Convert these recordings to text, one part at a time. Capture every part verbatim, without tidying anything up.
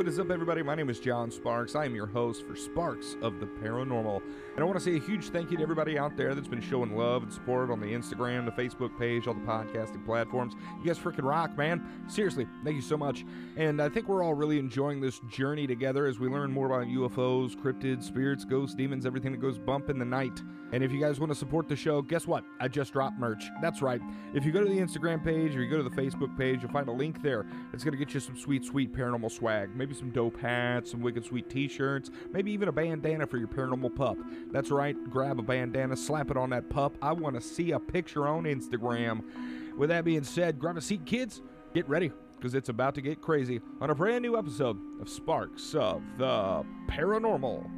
What is up, everybody? My name is John Sparks. I am your host for Sparks of the Paranormal. And I want to say a huge thank you to everybody out there that's been showing love and support on the Instagram, the Facebook page, all the podcasting platforms. You guys freaking rock, man. Seriously, thank you so much. And I think we're all really enjoying this journey together as we learn more about U F Os, cryptids, spirits, ghosts, demons, everything that goes bump in the night. And if you guys want to support the show, guess what? I just dropped merch. That's right. If you go to the Instagram page or you go to the Facebook page, you'll find a link there that's going to get you some sweet, sweet paranormal swag. Maybe some dope hats, some wicked sweet t-shirts, maybe even a bandana for your paranormal pup. That's right. Grab a bandana, slap it on that pup. I want to see a picture on Instagram. With that being said, grab a seat, kids. Get ready, because it's about to get crazy on a brand new episode of Sparks of the Paranormal.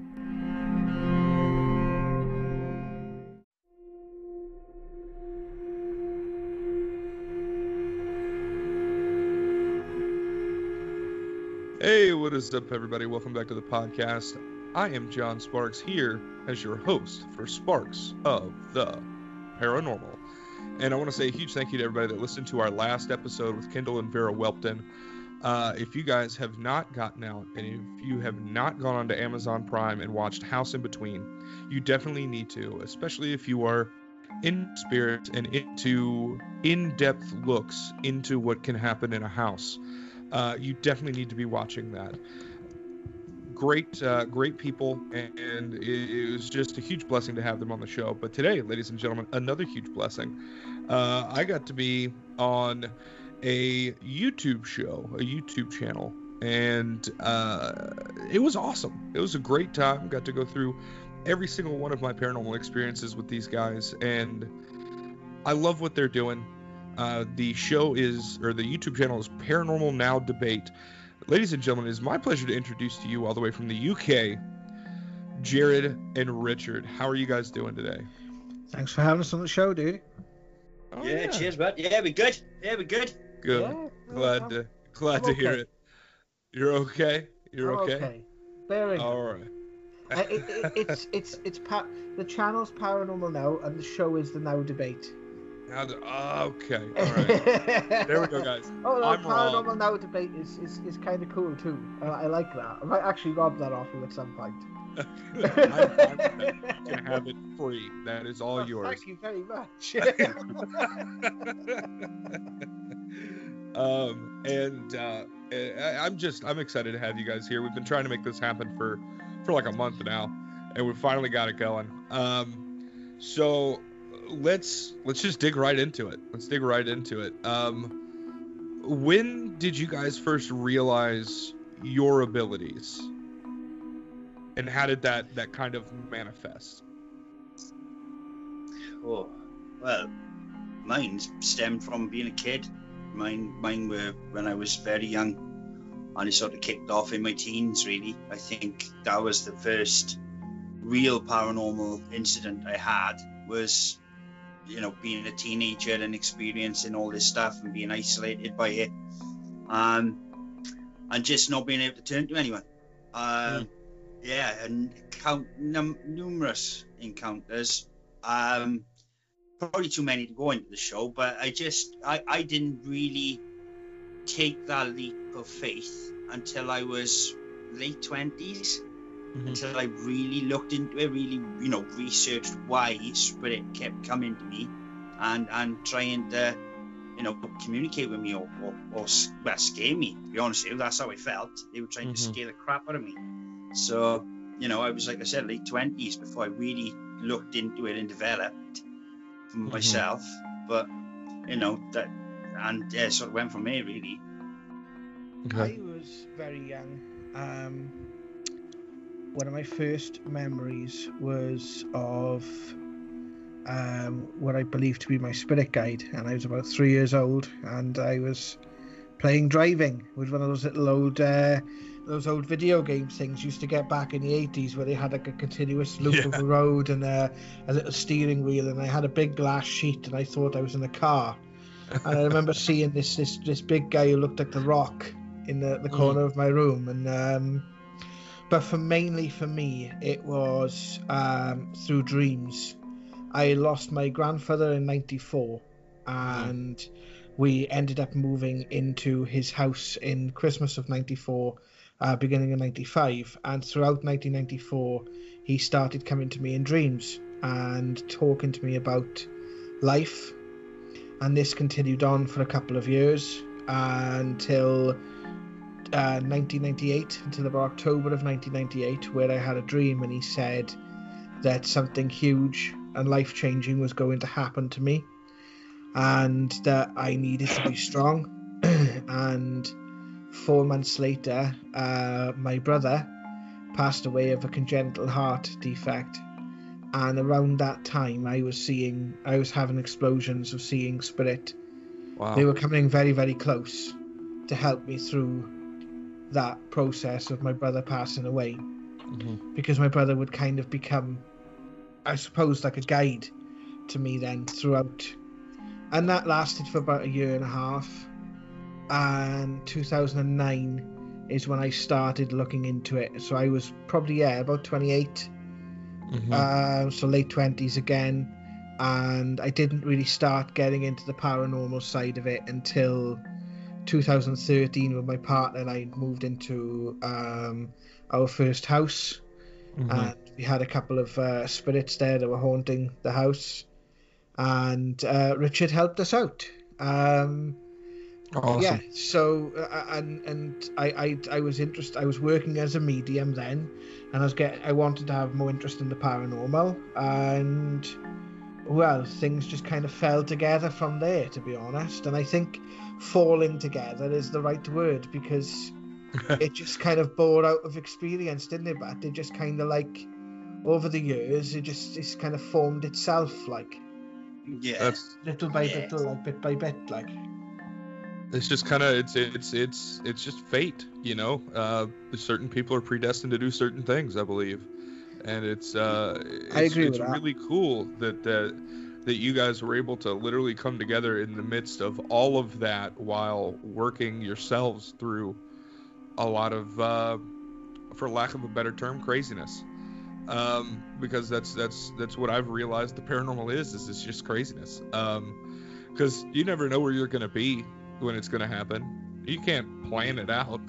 Hey, what is up, everybody? Welcome back to the podcast. I am John Sparks here as your host for Sparks of the Paranormal. And I want to say a huge thank you to everybody that listened to our last episode with Kendall and Vera Welpton. Uh, if you guys have not gotten out, and if you have not gone onto Amazon Prime and watched House in Between, you definitely need to, especially if you are in spirit and into in-depth looks into what can happen in a house. Uh, you definitely need to be watching that. Great, uh, great people, and it, it was just a huge blessing to have them on the show. But today, ladies and gentlemen, another huge blessing. Uh, I got to be on a YouTube show, a YouTube channel, and uh, it was awesome. It was a great time. Got to go through every single one of my paranormal experiences with these guys, and I love what they're doing. Uh, the show is, or the YouTube channel is Paranormal Now Debate. Ladies and gentlemen, it is my pleasure to introduce to you all the way from the U K, Jared and Richard. How are you guys doing today? Thanks for having us on the show, dude. Oh, yeah, yeah, cheers, bud. Yeah, we're good. Yeah, we're good. Good. Yeah, glad I'm, to glad I'm to okay. hear it. You're okay. You're I'm okay. okay. Bearing. All right. uh, it, it, it's it's it's pa- the channel's Paranormal Now, and the show is the Now Debate. Now the, oh, okay. All right. There we go, guys. Oh, no, I'm Paranormal wrong. Now Debate is is, is kind of cool too. I, I like that. I might actually rob that off you at some point. I'm, I'm, you can have it free. That is all Oh, yours. Thank you very much. um, and uh, I, I'm just I'm excited to have you guys here. We've been trying to make this happen for for like a month now, and we finally got it going. Um, so let's let's just dig right into it. Let's dig right into it. Um, when did you guys first realize your abilities, and how did that that kind of manifest? Oh, well, mine stemmed from being a kid. Mine, mine were when I was very young, and it sort of kicked off in my teens. Really, I think that was the first real paranormal incident I had. Was, you know, being a teenager and experiencing all this stuff and being isolated by it, um, and just not being able to turn to anyone. Um, mm. Yeah, and count num- numerous encounters. Um, probably too many to go into the show, but I just, I, I didn't really take that leap of faith until I was late twenties, mm-hmm. until I really looked into it, really, you know, researched why spirit kept coming to me and, and trying to, you know, communicate with me or, or, or well, scare me, to be honest with you. That's how I felt. They were trying mm-hmm. to scare the crap out of me. So, you know, I was, like I said, late twenties before I really looked into it and developed for mm-hmm. myself. But, you know, that, and yeah, sort of went from there, really. Okay. I was very young. Um, one of my first memories was of um, what I believed to be my spirit guide, and I was about three years old, and I was playing driving with one of those little old uh, those old video game things used to get back in the eighties, where they had like a continuous loop yeah. of a road and a, a little steering wheel, and I had a big glass sheet, and I thought I was in a car. And I remember seeing this this this big guy who looked like The Rock in the, the corner mm. of my room, and um, but for mainly for me it was um, through dreams. I lost my grandfather in ninety-four, and mm. we ended up moving into his house in Christmas of ninety-four, uh, beginning of ninety-five, and throughout nineteen ninety-four he started coming to me in dreams and talking to me about life, and this continued on for a couple of years until uh, nineteen ninety-eight, until about October of nineteen ninety-eight, where I had a dream and he said that something huge and life-changing was going to happen to me, and that I needed to be strong. And four months later, uh, my brother passed away of a congenital heart defect, and around that time I was seeing I was having explosions of seeing spirit. Wow. They were coming very, very close to help me through that process of my brother passing away. Mm-hmm. Because my brother would kind of become, I suppose, like a guide to me then throughout. And that lasted for about a year and a half. And two thousand nine is when I started looking into it. So I was probably, yeah, about twenty-eight. Mm-hmm. Uh, so late twenties again. And I didn't really start getting into the paranormal side of it until two thousand thirteen, when my partner and I moved into um, our first house. Mm-hmm. And we had a couple of uh, spirits there that were haunting the house, and uh, Richard helped us out. Um, Awesome. Yeah, so uh, and and I, I I was interested. I was working as a medium then, and I was get I wanted to have more interest in the paranormal, and well, things just kind of fell together from there, to be honest. And I think falling together is the right word, because it just kind of bore out of experience, didn't it? But it just kind of like over the years, it just it's kind of formed itself, like Yeah. That's little by Yeah. little, like bit by bit, like. it's just kind of it's it's it's it's just fate, you know. Uh, certain people are predestined to do certain things, I believe, and it's uh, it's, I agree it's with that. really cool that that that you guys were able to literally come together in the midst of all of that while working yourselves through a lot of, uh, for lack of a better term, craziness. Um, because that's that's that's what I've realized the paranormal is is it's just craziness. Um, because you never know where you're gonna be when it's gonna happen. You can't plan it out.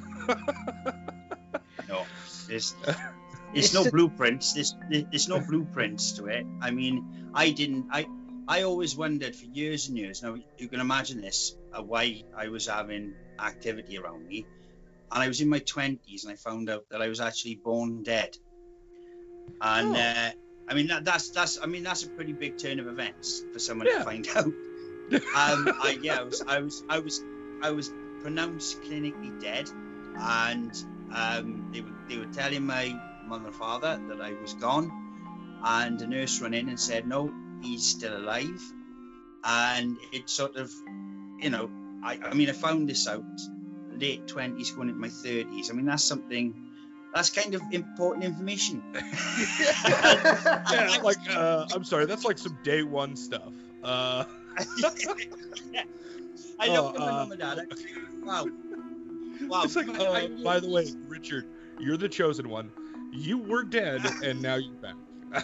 No, there's there's no blueprints. There's there's no blueprints to it. I mean, I didn't. I I always wondered for years and years. Now you can imagine this, uh, why I was having activity around me, and I was in my twenties, and I found out that I was actually born dead. And Oh. uh, I mean that, that's that's I mean that's a pretty big turn of events for someone Yeah. to find out. um, I, yeah, I was, I was, I was, I was pronounced clinically dead, and um, they were, they were telling my mother and father that I was gone, and the nurse ran in and said, "No, he's still alive." And it sort of, you know, I, I mean, I found this out late twenties, going into my thirties. I mean, that's something. That's kind of important information. Yeah, like uh, I'm sorry, that's like some day one stuff. Uh, I Oh, looked at my uh, mum and dad. I, wow. Wow. it's like, I- uh, I- by the way, Richard, you're the chosen one. You were dead, and now you're back. I,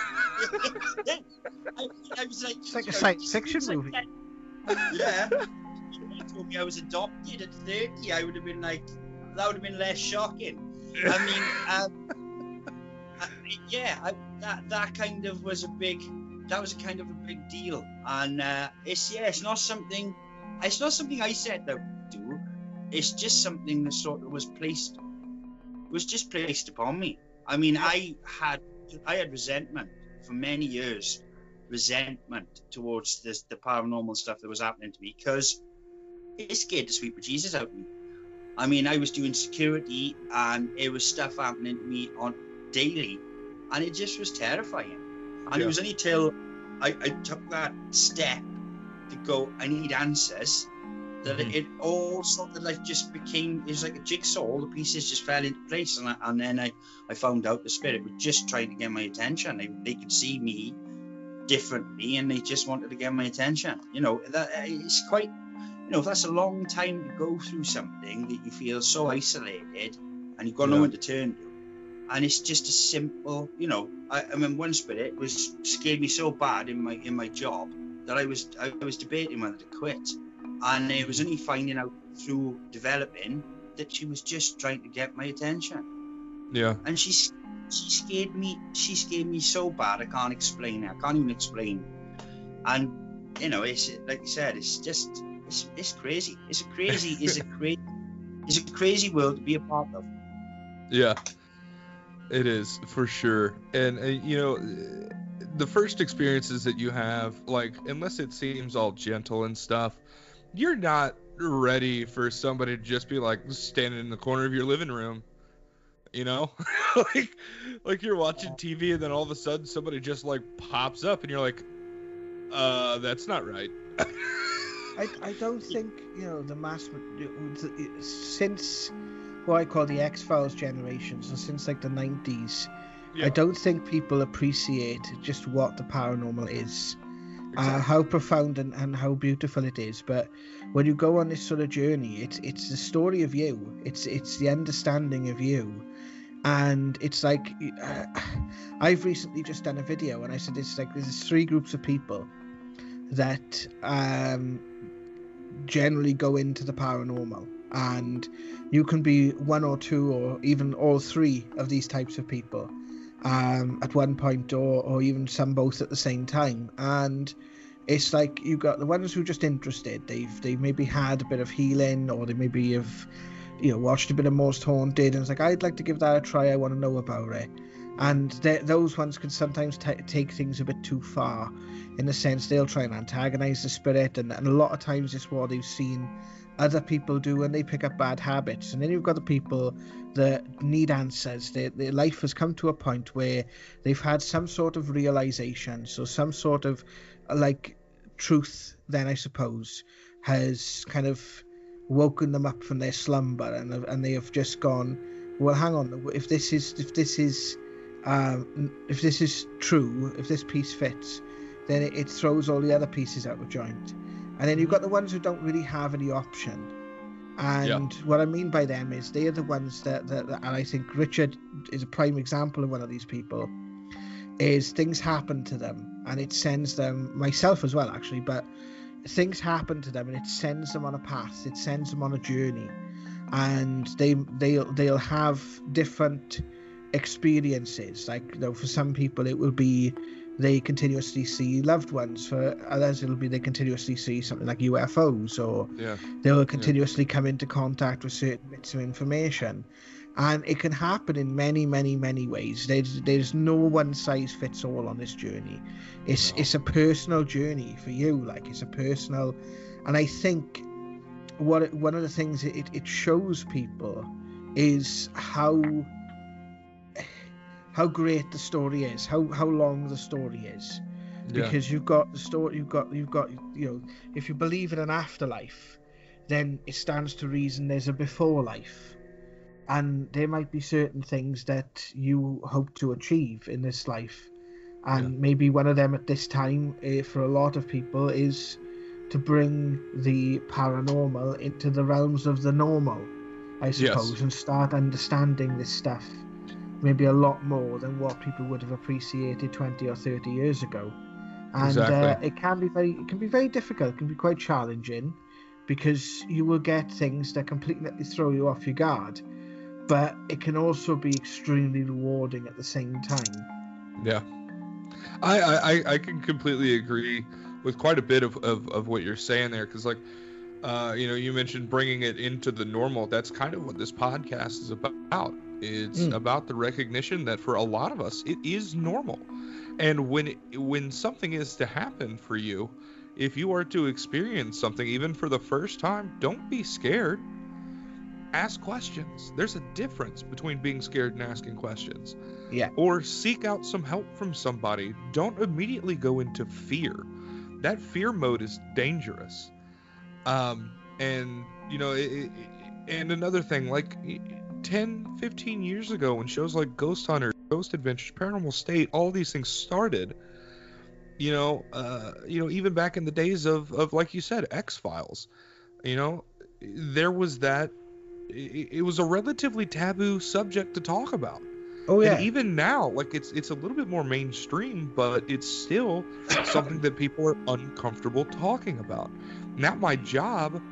I was like, It's like a you know, science he fiction was like movie. that. Yeah. He told me I was adopted at thirty. I would have been like, that would have been less shocking. I mean, um, I, yeah, I, that that kind of was a big, that was a kind of a big deal. And uh, it's yeah, it's not something, it's not something I set out to do. It's just something that sort of was placed, was just placed upon me. I mean, I had I had resentment for many years, resentment towards this the paranormal stuff that was happening to me, because it scared the sweet Jesus out of me. I mean, I was doing security, and it was stuff happening to me on daily, and it just was terrifying. And Yeah. it was only till I, I took that step to go, I need answers, that Mhm. it, it all sort of like just became, it was like a jigsaw. All the pieces just fell into place, and, I, and then I, I found out the spirit was just trying to get my attention. They, they could see me differently, and they just wanted to get my attention. You know, that it's quite, you know, that's a long time to go through something that you feel so isolated, and you've got no Yeah. one to turn to. And it's just a simple, you know, I, I mean, one spirit was scared me so bad in my in my job that I was I was debating whether to quit, and it was only finding out through developing that she was just trying to get my attention. Yeah. And she she scared me. She scared me so bad. I can't explain it. I can't even explain. And you know, it's like you said, it's just it's it's crazy. It's a crazy. It's a crazy. It's a crazy world to be a part of. Yeah, it is for sure. And uh, you know, the first experiences that you have, like, unless it seems all gentle and stuff, you're not ready for somebody to just be like standing in the corner of your living room, you know, like like you're watching T V and then all of a sudden somebody just like pops up and you're like, uh, that's not right. I, I don't think, you know, the mass, since what I call the X-Files generation, so since like the nineties, yeah. I don't think people appreciate just what the paranormal is, exactly. uh, how profound and, and how beautiful it is. But when you go on this sort of journey, it's it's the story of you, it's it's the understanding of you. And it's like, uh, I've recently just done a video and I said it's like there's three groups of people that um, generally go into the paranormal, and you can be one or two or even all three of these types of people um, at one point, or, or even some both at the same time. And it's like you got the ones who are just interested. They've they maybe had a bit of healing, or they maybe have, you know, watched a bit of Most Haunted, and it's like, I'd like to give that a try. I want to know about it. And those ones can sometimes t- take things a bit too far, in the sense they'll try and antagonize the spirit, and, and a lot of times it's what they've seen other people do, and they pick up bad habits. And then you've got the people that need answers. Their, their life has come to a point where they've had some sort of realization, so some sort of like truth then, I suppose, has kind of woken them up from their slumber, and and they have just gone, well, hang on, if this is if this is um, if this is true, if this piece fits, then it, it throws all the other pieces out of joint. And then you've got the ones who don't really have any option. And yeah. what I mean by them is they are the ones that, that, that, and I think Richard is a prime example of one of these people, is things happen to them and it sends them, myself as well actually, but things happen to them and it sends them on a path, it sends them on a journey, and they, they'll, they'll have different experiences. Like, you know, for some people it will be they continuously see loved ones, for others it'll be they continuously see something like U F Os, or yeah. they will continuously yeah. come into contact with certain bits of information. And it can happen in many, many, many ways. There's there's no one size fits all on this journey. It's no. it's a personal journey for you. Like, it's a personal, and I think what it, one of the things it, it shows people is how how great the story is, how how long the story is. Yeah. Because you've got the story, you've got you've got you know, if you believe in an afterlife, then it stands to reason there's a before life. And there might be certain things that you hope to achieve in this life. And yeah. maybe one of them at this time, uh, for a lot of people, is to bring the paranormal into the realms of the normal, I suppose, yes. and start understanding this stuff maybe a lot more than what people would have appreciated twenty or thirty years ago. And exactly. uh, it can be very it can be very difficult, it can be quite challenging, because you will get things that completely throw you off your guard. But it can also be extremely rewarding at the same time. Yeah, I I, I can completely agree with quite a bit of, of, of what you're saying there, because like, uh, you know, you mentioned bringing it into the normal. That's kind of what this podcast is about. It's mm. about the recognition that for a lot of us, it is normal. And when it, when something is to happen for you, if you are to experience something, even for the first time, don't be scared. Ask questions. There's a difference between being scared and asking questions. Yeah. Or seek out some help from somebody. Don't immediately go into fear. That fear mode is dangerous. Um, and, you know, it, it, and another thing, like ten, fifteen years ago, when shows like Ghost Hunters, Ghost Adventures, Paranormal State, all these things started, you know, uh, you know, even back in the days of, of like you said, X-Files, you know, there was that. It was a relatively taboo subject to talk about. Oh yeah. And even now, like it's it's a little bit more mainstream, but it's still something that people are uncomfortable talking about. Not my job,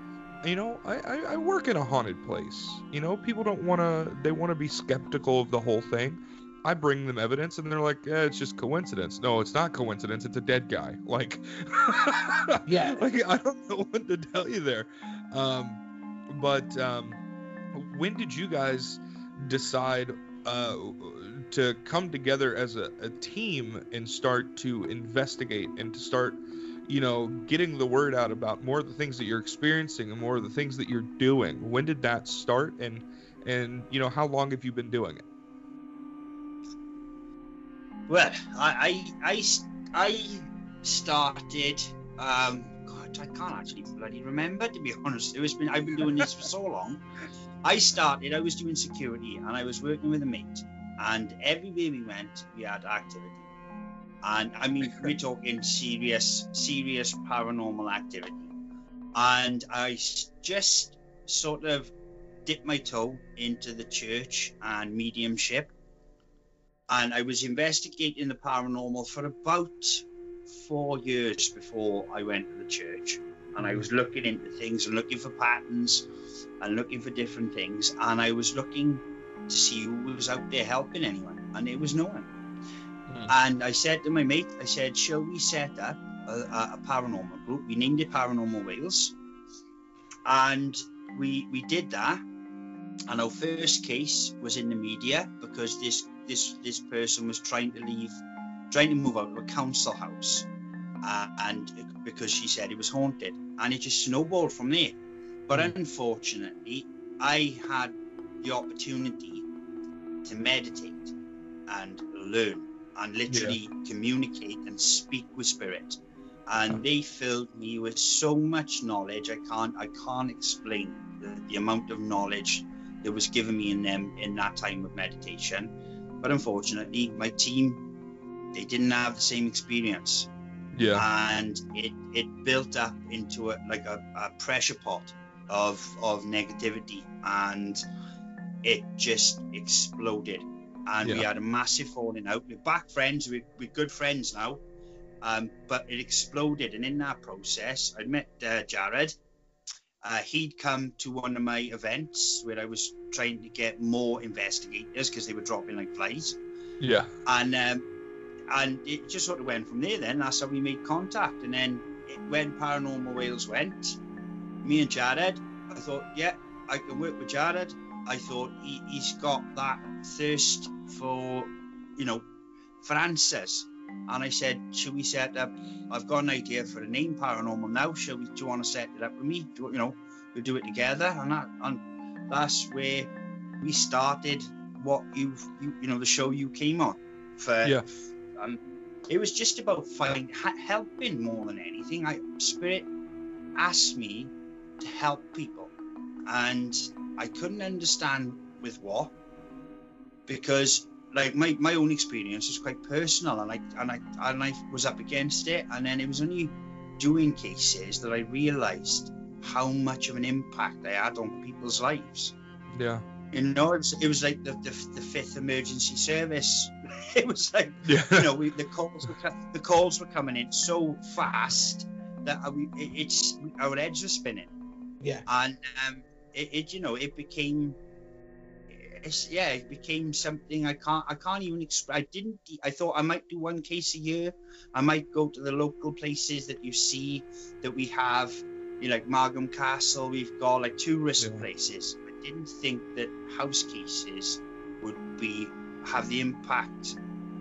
you know, I, I, I work in a haunted place. You know, people don't want to, they want to be skeptical of the whole thing. I bring them evidence and they're like, eh, it's just coincidence. No, it's not coincidence. It's a dead guy. Like, Yeah. like I don't know what to tell you there. Um, but um, when did you guys decide uh, to come together as a, a team and start to investigate and to start, you know, getting the word out about more of the things that you're experiencing and more of the things that you're doing? When did that start, and and you know, how long have you been doing it? Well, I I, I, I started. Um, God, I can't actually bloody remember, to be honest. It was been I've been doing this for so long. I started. I was doing security, and I was working with a mate. And everywhere we went, we had activity. And I mean, we're talking serious, serious paranormal activity. And I just sort of dipped my toe into the church and mediumship. And I was investigating the paranormal for about four years before I went to the church. And I was looking into things and looking for patterns and looking for different things. And I was looking to see who was out there helping anyone. And there was no one. Mm. And I said to my mate, I said, shall we set up a, a, a paranormal group? We named it Paranormal Wales. And we we did that. And our first case was in the media because this this this person was trying to leave, trying to move out of a council house, uh, and it, because she said it was haunted, and it just snowballed from there. But mm. unfortunately, I had the opportunity to meditate and learn and literally yeah. communicate and speak with spirit, and they filled me with so much knowledge. I can't I can't explain the, the amount of knowledge that was given me in them in that time of meditation. But unfortunately, my team, they didn't have the same experience. Yeah. And it it built up into a like a, a pressure pot of of negativity, and it just exploded. And yeah. we had a massive falling out. We're back friends. We're, we're good friends now. Um, but it exploded. And in that process, I met uh, Jared. Uh, he'd come to one of my events where I was trying to get more investigators because they were dropping like flies. Yeah. And um, and it just sort of went from there then. That's how we made contact. And then it, when Paranormal Wales went, me and Jared, I thought, yeah, I can work with Jared. I thought he, he's got that thirst for, you know, for answers. And I said, should we set up, I've got an idea for a name, Paranormal now. Shall we, do you want to set it up with me? Do, you know, we'll do it together. And, that, and that's where we started what you've, you, you know, the show you came on for. Yeah. And it was just about finding, helping more than anything. I, Spirit asked me to help people. And I couldn't understand with what, because like my, my own experience was quite personal, and I and I and I was up against it, and then it was only doing cases that I realised how much of an impact I had on people's lives. Yeah. You know, it was, it was like the, the the fifth emergency service. It was like, yeah. you know, we, the calls were the calls were coming in so fast that I, we, it, it's our heads were spinning. Yeah. And um, it, it you know it became. It's, yeah, it became something I can't I can't even explain. I didn't. I thought I might do one case a year. I might go to the local places that you see that we have, you know, like Margam Castle. We've got like tourist yeah. places. I didn't think that house cases would be have the impact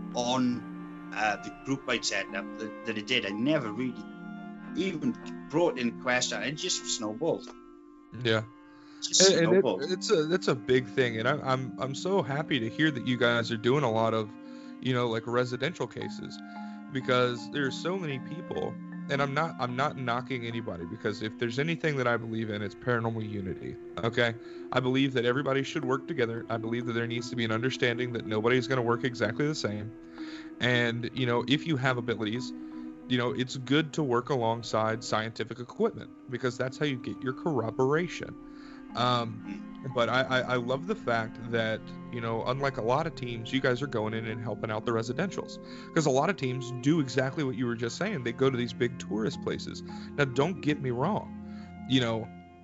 on uh, the group I'd set up that, that it did. I never really even brought in question. It just snowballed. Yeah. And, and it, it's a it's a big thing, and I, I'm I'm so happy to hear that you guys are doing a lot of, you know, like residential cases, because there's so many people, and I'm not I'm not knocking anybody, because if there's anything that I believe in, it's paranormal unity. Okay, I believe that everybody should work together. I believe that there needs to be an understanding that nobody's going to work exactly the same, and you know, if you have abilities, you know, it's good to work alongside scientific equipment, because that's how you get your corroboration. Um, but I, I, I love the fact that, you know, unlike a lot of teams, you guys are going in and helping out the residentials, because a lot of teams do exactly what you were just saying. They go to these big tourist places. Now, don't get me wrong. You know,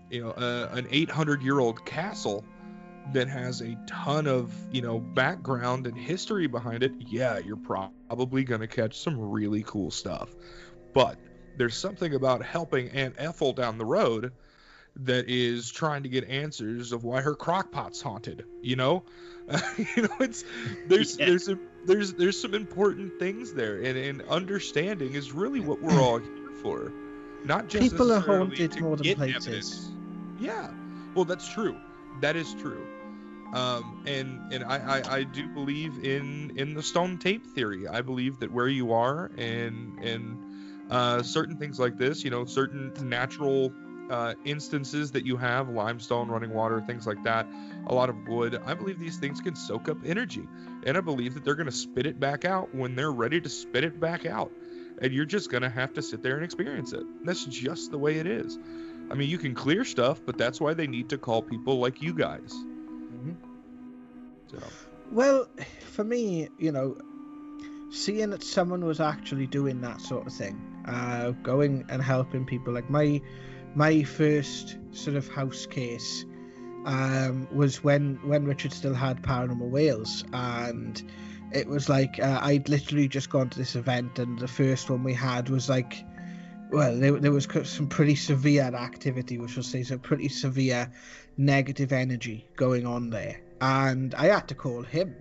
you know, uh, an eight hundred year old castle that has a ton of, you know, background and history behind it, yeah, you're probably going to catch some really cool stuff. But there's something about helping Aunt Ethel down the road that is trying to get answers of why her crock pot's haunted, you know? Uh, you know, it's there's yeah. there's a, there's there's some important things there, and, and understanding is really what we're all here for. Not just people are haunted more than places. Evidence. Yeah. Well, that's true. That is true. Um, and and I, I, I do believe in, in the stone tape theory. I believe that where you are and and uh, certain things like this, you know, certain natural uh, instances that you have, limestone, running water, things like that, a lot of wood, I believe these things can soak up energy. And I believe that they're going to spit it back out when they're ready to spit it back out. And you're just going to have to sit there and experience it. That's just the way it is. I mean, you can clear stuff, but that's why they need to call people like you guys. Mm-hmm. So. Well, for me, you know, seeing that someone was actually doing that sort of thing, uh, going and helping people, like my my first sort of house case um, was when, when Richard still had Paranormal Wales, and it was like uh, I'd literally just gone to this event, and the first one we had was like, well, there, there was some pretty severe activity, which will say some pretty severe negative energy going on there. And I had to call him.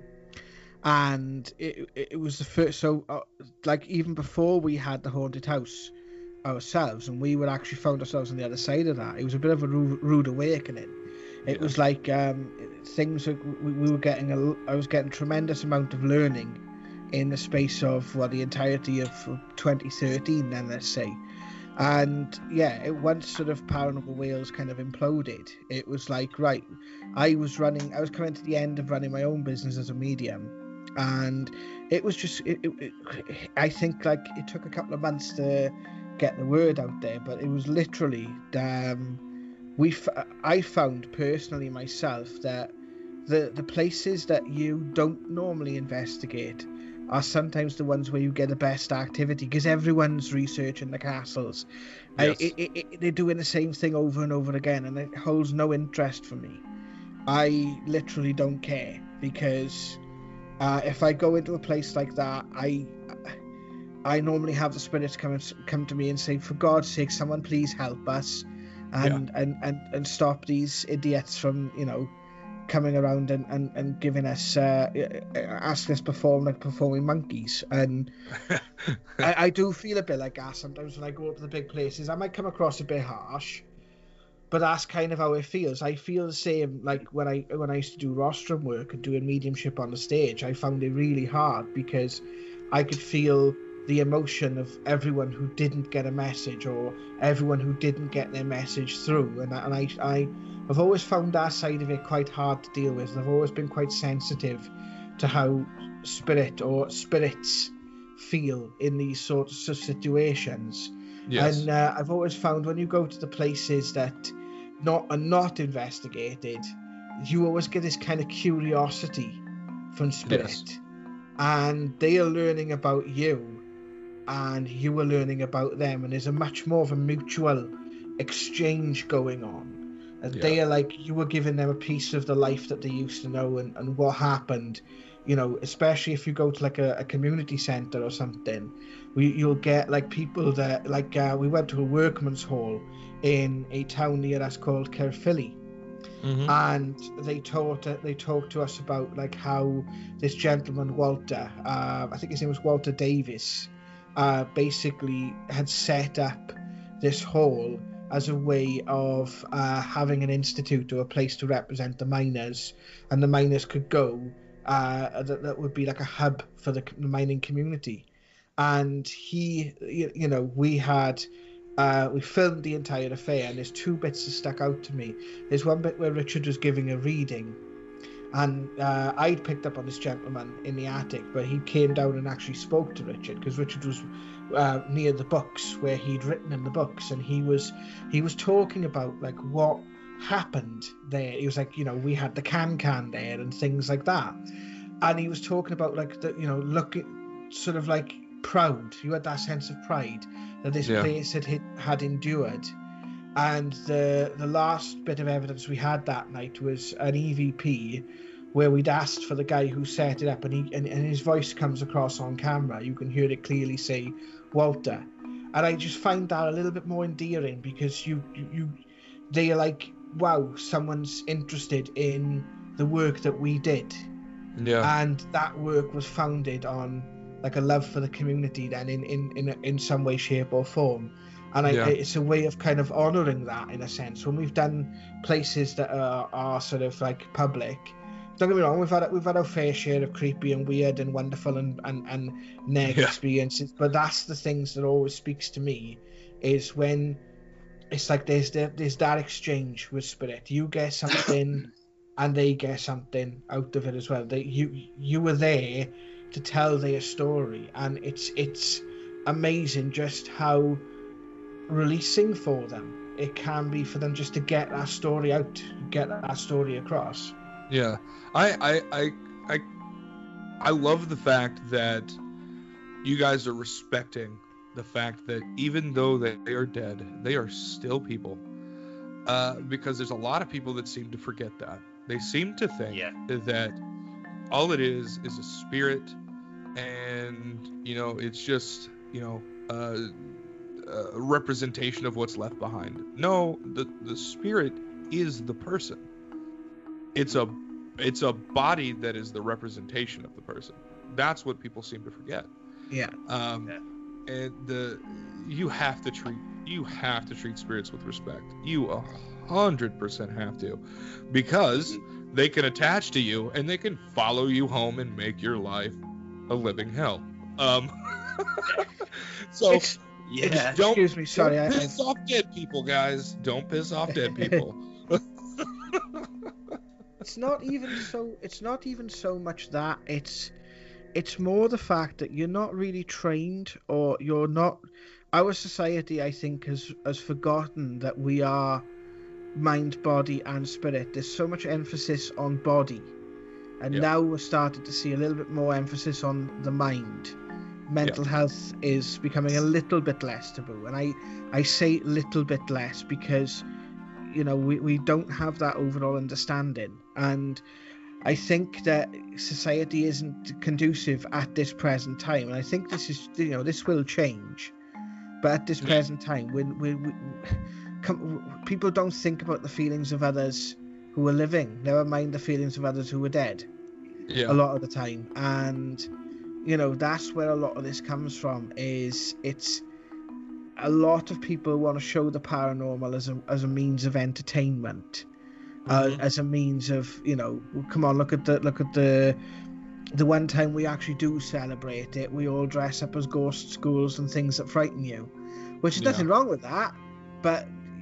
And it, it was the first, so uh, like even before we had the haunted house ourselves, and we would actually found ourselves on the other side of that, it was a bit of a rude, rude awakening. It yeah. was like um, things that we, we were getting, a, I was getting a tremendous amount of learning in the space of, well, the entirety of twenty thirteen then, let's say. And yeah, it once sort of Paranormal Wales kind of imploded, it was like, right, I was running, I was coming to the end of running my own business as a medium, and it was just, it, it, it, I think like it took a couple of months to get the word out there, but it was literally, um, we, I found personally myself that the, the places that you don't normally investigate are sometimes the ones where you get the best activity, because everyone's researching the castles. Yes. I, it, it, they're doing the same thing over and over again, and it holds no interest for me. I literally don't care, because uh, if I go into a place like that, I I normally have the spirits come and, come to me and say, for God's sake, someone please help us, and yeah. and, and, and stop these idiots from, you know, coming around and, and, and giving us uh, asking us perform like performing monkeys. And I, I do feel a bit like that sometimes when I go up to the big places. I might come across a bit harsh, but that's kind of how it feels. I feel the same like when I when I used to do rostrum work and doing mediumship on the stage. I found it really hard because I could feel the emotion of everyone who didn't get a message, or everyone who didn't get their message through, and, and I, I, I've always found that side of it quite hard to deal with. I've always been quite sensitive to how spirit or spirits feel in these sorts of situations. Yes. And uh, I've always found when you go to the places that not are not investigated, you always get this kind of curiosity from spirit, yes. and they are learning about you, and you are learning about them, and there's a much more of a mutual exchange going on, and yeah. they are like, you are giving them a piece of the life that they used to know, and, and what happened, you know, especially if you go to like a, a community center or something, we, you'll get like people that like uh, we went to a workman's hall in a town near us called Caerphilly. Mm-hmm. And they taught they talked to us about like how this gentleman Walter, uh, I think his name was Walter Davis, Uh, basically had set up this hall as a way of uh, having an institute or a place to represent the miners, and the miners could go, uh, that, that would be like a hub for the, the mining community. And he, you, you know, we had, uh, we filmed the entire affair, and there's two bits that stuck out to me. There's one bit where Richard was giving a reading, and uh, I'd picked up on this gentleman in the attic, but he came down and actually spoke to Richard, because Richard was uh, near the books where he'd written in the books, and he was he was talking about like what happened there. He was like, you know, we had the can-can there and things like that, and he was talking about like the, you know, looking sort of like proud. You had that sense of pride that this yeah. place had had endured. And the the last bit of evidence we had that night was an E V P where we'd asked for the guy who set it up, and he and, and his voice comes across on camera. You can hear it clearly say Walter. And I just find that a little bit more endearing, because you you, you they're like, wow, someone's interested in the work that we did. Yeah. And that work was founded on like a love for the community then in in in, in some way, shape or form. And I, Yeah. it's a way of kind of honouring that in a sense. When we've done places that are, are sort of like public, don't get me wrong, we've had we've had our fair share of creepy and weird and wonderful and and, and neg Yeah. experiences. But that's the things that always speaks to me, is when it's like there's the, there's that exchange with spirit. You get something, and they get something out of it as well. They you you were there to tell their story, and it's it's amazing just how releasing for them it can be for them just to get that story out, get that story across. Yeah, I, I, I, I, I love the fact that you guys are respecting the fact that even though they are dead, they are still people. Uh, because there's a lot of people that seem to forget that. They seem to think Yeah. that all it is is a spirit, and you know, it's just you know uh, a representation of what's left behind. No, the the spirit is the person. It's a it's a body that is the representation of the person. That's what people seem to forget. Yeah. Um, Yeah. and the you have to treat you have to treat spirits with respect. You a hundred percent have to, because they can attach to you and they can follow you home and make your life a living hell. Um, so It's- Yeah. don't, Excuse me, sorry, don't I- piss off dead people, guys. Don't piss off dead people. It's not even so it's not even so much that it's it's more the fact that you're not really trained, or you're not our society, I think, has has forgotten that we are mind, body and spirit. There's so much emphasis on body, and Yeah. now we're starting to see a little bit more emphasis on the mind. Mental health is becoming a little bit less taboo, and I I say little bit less because you know we, we don't have that overall understanding, and I think that society isn't conducive at this present time, and I think this is you know this will change, but at this Yeah. present time when we, we come, people don't think about the feelings of others who are living, never mind the feelings of others who are dead Yeah. a lot of the time. And you know that's where a lot of this comes from, is it's a lot of people want to show the paranormal as a as a means of entertainment, uh, Mhm. as a means of you know come on, look at the look at the the one time we actually do celebrate it, we all dress up as ghost schools and things that frighten you, which is Yeah. nothing wrong with that, but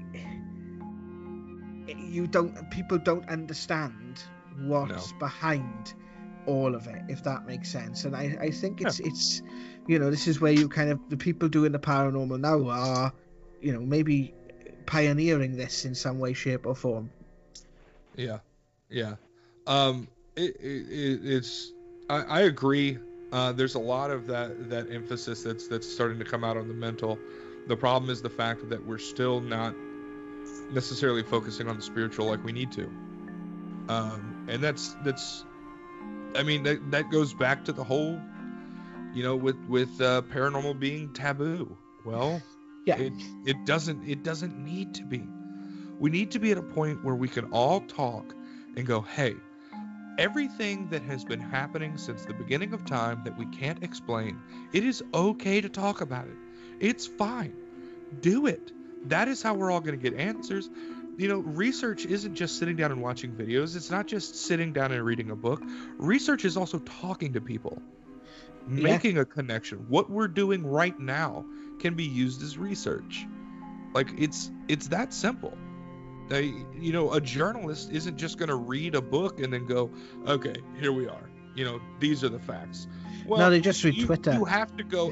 you don't people don't understand what's No. behind all of it, if that makes sense. And I, I think it's it's you know this is where you kind of the people doing the paranormal now are you know maybe pioneering this in some way, shape or form. Yeah, yeah. Um, it, it, it it's I, I agree. Uh, there's a lot of that that emphasis that's that's starting to come out on the mental. The problem is the fact that we're still not necessarily focusing on the spiritual like we need to. Um, and that's that's. I mean that that goes back to the whole, you know, with with uh, paranormal being taboo. Well, Yeah. it it doesn't it doesn't need to be. We need to be at a point where we can all talk and go, hey, everything that has been happening since the beginning of time that we can't explain, it is okay to talk about it. It's fine. Do it. That is how we're all going to get answers. You know, research isn't just sitting down and watching videos. It's not just sitting down and reading a book. Research is also talking to people, Yeah. making a connection. What we're doing right now can be used as research. Like it's it's that simple. Uh, you know, a journalist isn't just going to read a book and then go, okay, here we are. You know, these are the facts. Well, No, they just read you, Twitter. You have to go.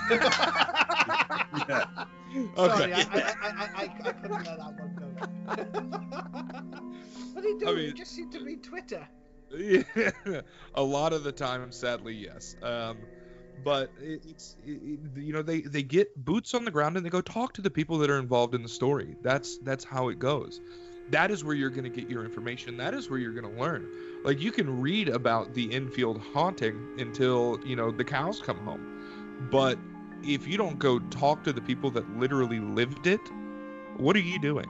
Yeah. Sorry, Okay. I, I, I, I, I couldn't let that one go. What do you do? I You mean- just seem to read Twitter. Yeah, a lot of the time, sadly, yes. Um, But it, it's it, it- you know they they get boots on the ground and they go talk to the people that are involved in the story. That's that's how it goes. That is where you're going to get your information. That is where you're going to learn. Like, you can read about the infield haunting until, you know, the cows come home. But if you don't go talk to the people that literally lived it, what are you doing?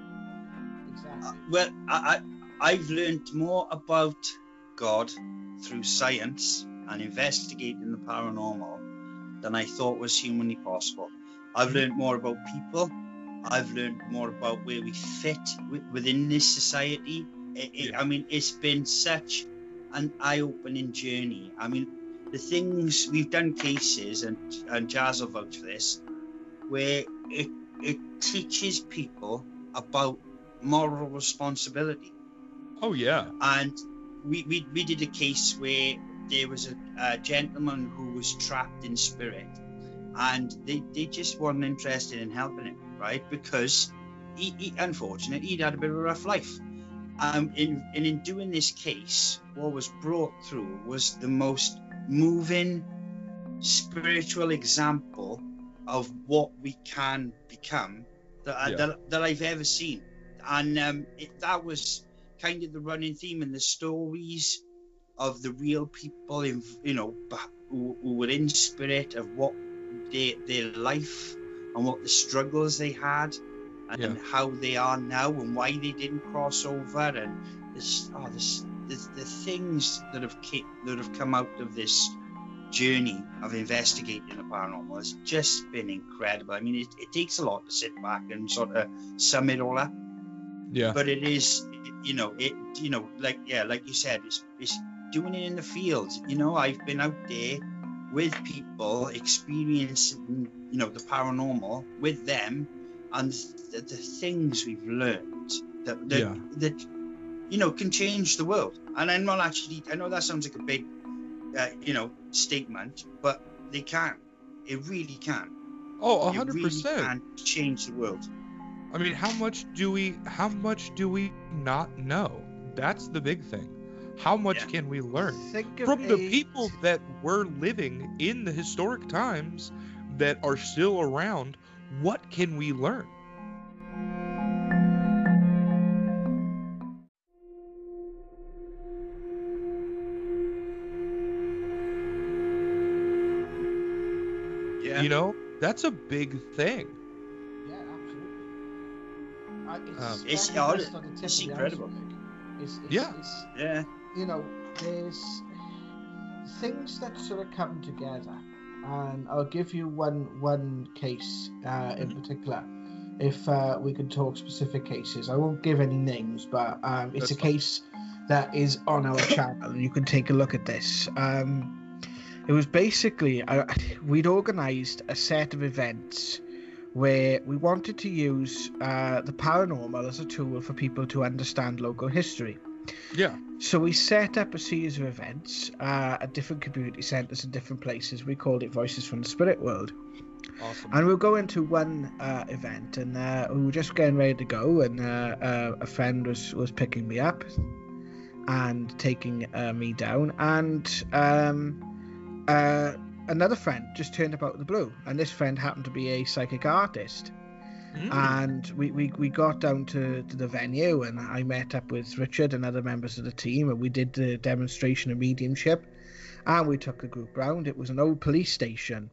Exactly. Uh, well, I, I, I've learned more about God through science and investigating the paranormal than I thought was humanly possible. I've learned more about people. I've learned more about where we fit w- within this society. It, it, Yeah. I mean, it's been such an eye-opening journey. I mean, the things we've done cases, and and Jazz will vouch for this, where it it teaches people about moral responsibility. Oh, yeah. And we we, we did a case where there was a, a gentleman who was trapped in spirit, and they, they just weren't interested in helping him, right? Because he, he unfortunately he'd had a bit of a rough life. Um, in, and in doing this case, what was brought through was the most moving spiritual example of what we can become that, I, Yeah. that, that I've ever seen. And um, it, that was kind of the running theme in the stories of the real people, in, you know, who, who were in spirit, of what their, their life and what the struggles they had, and Yeah. how they are now, and why they didn't cross over, and this, oh, this, the, the things that have ca- that have come out of this journey of investigating the paranormal has just been incredible. I mean, it, it takes a lot to sit back and sort of sum it all up, Yeah. but it is, you know, it, you know, like yeah, like you said, it's, it's doing it in the field. You know, I've been out there with people experiencing, you know, the paranormal with them, and the, the things we've learned that that, Yeah. that you know can change the world. And I'm not actually, I know that sounds like a big uh, you know statement, but they can. It really can. Oh, a It hundred really percent. can change the world. I mean, how much do we how much do we not know? That's the big thing. How much Yeah. can we learn Think of from the a- people that were living in the historic times that are still around? What can we learn? Yeah. You know, that's a big thing. Yeah, absolutely. Uh, it's, Um, It's- very yeah, just on the tip it's of the incredible. iceberg. It's, it's, Yeah. It's, Yeah. you know, there's things that sort of come together, and I'll give you one one case uh, in Mhm. particular. If uh, we could talk specific cases, I won't give any names, but um, it's That's a fine. case that is on our channel, and you can take a look at this. Um, it was basically uh, we'd organised a set of events where we wanted to use uh, the paranormal as a tool for people to understand local history. Yeah. So we set up a series of events uh, at different community centres in different places. We called it Voices from the Spirit World. Awesome. And we'll go into one uh, event, and uh, we were just getting ready to go, and uh, uh, a friend was, was picking me up and taking uh, me down, and um, uh, another friend just turned up out of the blue, and this friend happened to be a psychic artist. Mm. And we, we, we got down to, to the venue, and I met up with Richard and other members of the team, and we did the demonstration of mediumship, and we took the group round. It was an old police station,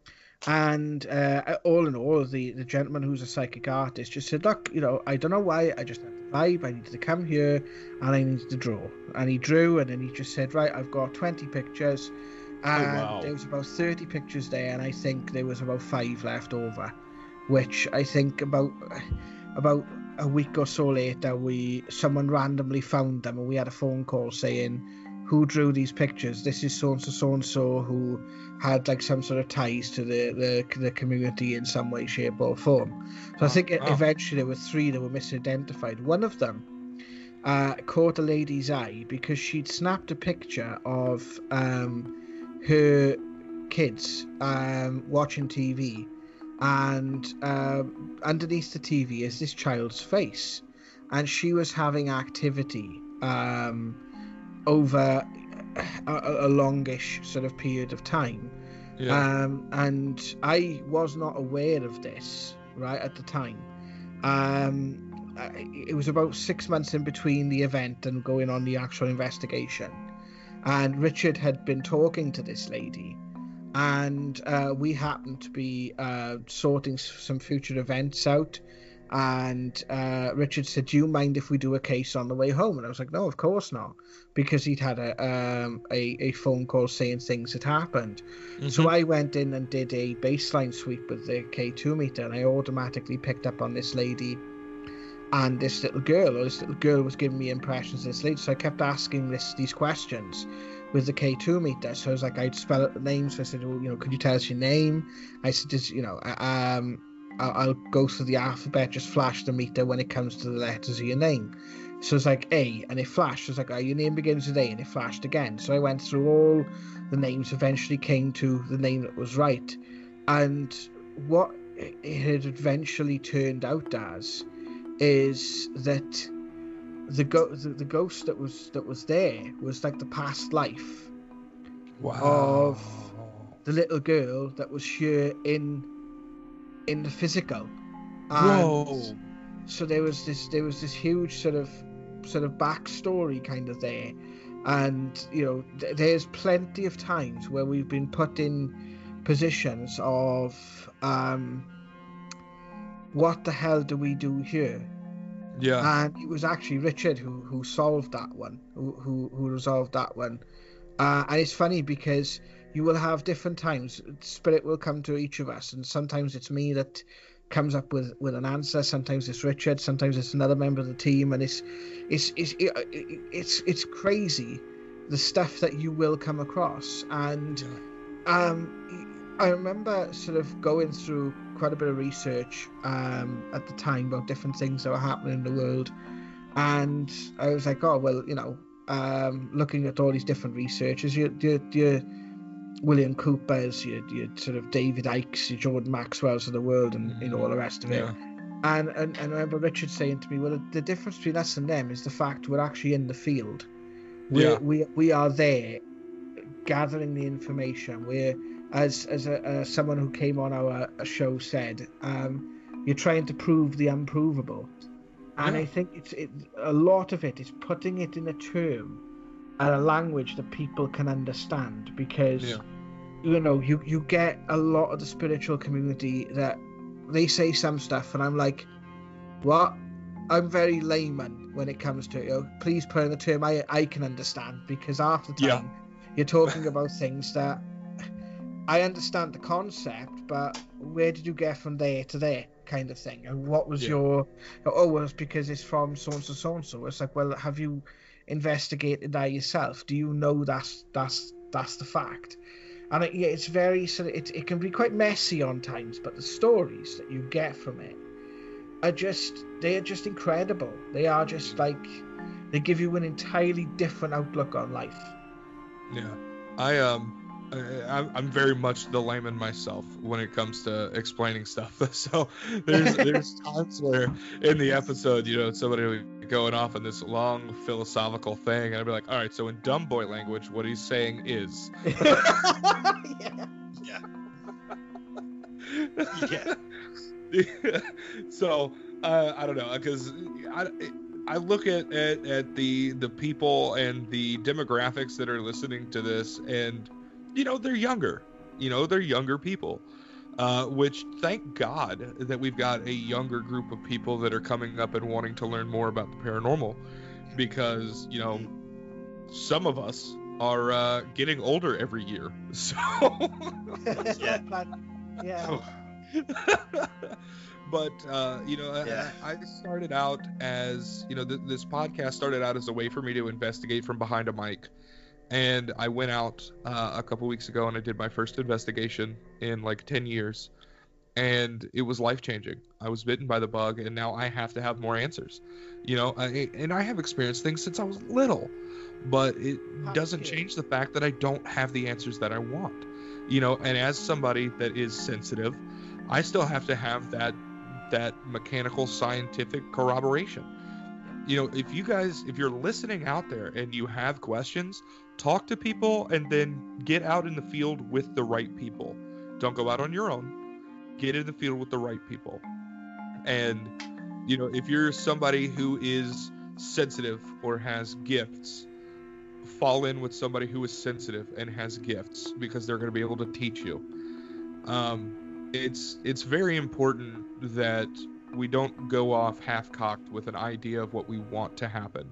and uh, all in all, the, the gentleman who's a psychic artist just said, look, you know, I don't know why, I just had the vibe, I needed to come here, and I needed to draw. And he drew, and then he just said, right, I've got twenty pictures, and wow. there was about thirty pictures there, and I think there was about five left over, which I think about about a week or so later, we someone randomly found them, and we had a phone call saying, who drew these pictures? This is so and so, so and so, who had like some sort of ties to the, the the community in some way, shape, or form. So I think Oh. eventually there were three that were misidentified. One of them uh, caught a lady's eye because she'd snapped a picture of um, her kids um, watching T V, and um, underneath the T V is this child's face, and she was having activity um, over a, a longish sort of period of time, Yeah. Um, and I was not aware of this right at the time. Um, I- it was about six months in between the event and going on the actual investigation. And Richard had been talking to this lady, and uh, we happened to be uh, sorting s- some future events out. And uh, Richard said, "Do you mind if we do a case on the way home?" And I was like, "No, of course not," because he'd had a um, a, a phone call saying things had happened. So Mhm. I went in and did a baseline sweep with the K two meter, and I automatically picked up on this lady and this little girl, or this little girl was giving me impressions of this lady. So I kept asking this these questions with the K two meter. So I was like, I'd spell out the names. So I said, well, you know, could you tell us your name? I said, just, you know, um, I'll, I'll go through the alphabet, just flash the meter when it comes to the letters of your name. So it's like A, and it flashed. I was like, oh, your name begins with A, and it flashed again. So I went through all the names, eventually came to the name that was right. And what it had eventually turned out as is that the, go- the the ghost that was that was there was like the past life Wow. of the little girl that was here in in the physical. And Whoa. so there was this there was this huge sort of sort of backstory kind of there. And you know, th- there's plenty of times where we've been put in positions of um what the hell do we do here? Yeah. And it was actually Richard who who solved that one, who who, who resolved that one. Uh, and it's funny because you will have different times. Spirit will come to each of us, and sometimes it's me that comes up with, with an answer. Sometimes it's Richard. Sometimes it's another member of the team, and it's it's it's it, it's it's crazy the stuff that you will come across. And um, I remember sort of going through quite a bit of research um, at the time about different things that were happening in the world, and I was like, oh well, you know, um, looking at all these different researchers, you you, you William Cooper's, your, your sort of David Icke's, your Jordan Maxwell's of the world, and you know all the rest of it. Yeah. And, and and I remember Richard saying to me, well, the, the difference between us and them is the fact we're actually in the field. We're, Yeah. we we are there, gathering the information. We're as as a, uh, someone who came on our show said, um, you're trying to prove the unprovable. And Yeah. I think it's it, a lot of it is putting it in a term and a language that people can understand, because Yeah. you know you you get a lot of the spiritual community that they say some stuff and I'm like, what? I'm very layman when it comes to it. You know, please put in the term I I can understand, because half the time Yeah. you're talking about things that I understand the concept, but where did you get from there to there, kind of thing? And what was Yeah. your, oh, well, it's because it's from so and so, so and so. It's like, well, have you investigated that yourself? Do you know that's that's that's the fact? And it, yeah, it's very sort of, it it can be quite messy on times, but the stories that you get from it are just they are just incredible. They are just like they give you an entirely different outlook on life. Yeah. I um. I, I'm I'm very much the layman myself when it comes to explaining stuff. So there's there's times where in the episode, you know, somebody will be going off on this long philosophical thing, and I'd be like, all right, so in dumb boy language, what he's saying is. yeah. Yeah. Yeah. So uh, I don't know, because I, I look at, at at the the people and the demographics that are listening to this, and you know they're younger. You know they're younger people, uh, which thank God that we've got a younger group of people that are coming up and wanting to learn more about the paranormal, because you know some of us are uh, getting older every year. So Yeah. But, yeah. But uh, you know, Yeah. I, I started out as you know, th- this podcast started out as a way for me to investigate from behind a mic, and I went out uh, a couple weeks ago and I did my first investigation in like ten years, and it was life changing. I was bitten by the bug, and now I have to have more answers. You know, I, and I have experienced things since I was little, but it doesn't change the fact that I don't have the answers that I want. You know, and as somebody that is sensitive, I still have to have that that mechanical scientific corroboration. you know, if you guys, if you're listening out there and you have questions, talk to people and then get out in the field with the right people. Don't go out on your own. Get in the field with the right people. And, you know, if you're somebody who is sensitive or has gifts, fall in with somebody who is sensitive and has gifts, because they're going to be able to teach you. Um, it's it's very important that we don't go off half-cocked with an idea of what we want to happen,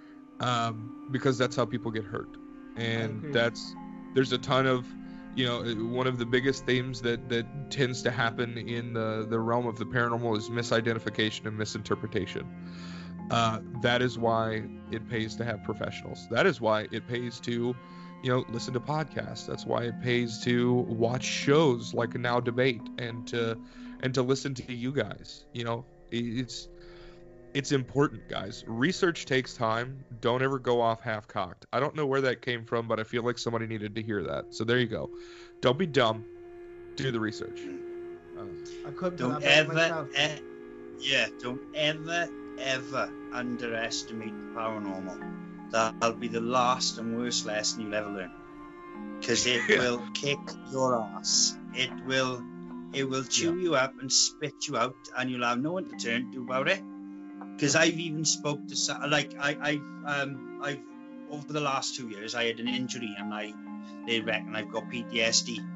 um, because that's how people get hurt. And that's there's a ton of, you know, one of the biggest themes that that tends to happen in the the realm of the paranormal is misidentification and misinterpretation. Uh, that is why it pays to have professionals. That is why it pays to, you know, listen to podcasts. That's why it pays to watch shows like Now Debate and to and to listen to you guys. You know, it's it's important, guys. Research takes time. Don't ever go off half-cocked. I don't know where that came from, but I feel like somebody needed to hear that. So there you go. Don't be dumb. Do the research. Um, I couldn't don't ever, e- yeah, don't ever, ever underestimate the paranormal. That'll be the last and worst lesson you'll ever learn. Because it yeah. will kick your ass. It will, it will chew yeah. you up and spit you out, and you'll have no one to turn to about it. Because I've even spoke to, like, I, I, um, I've, over the last two years, I had an injury, and I, they reckon I've got P T S D.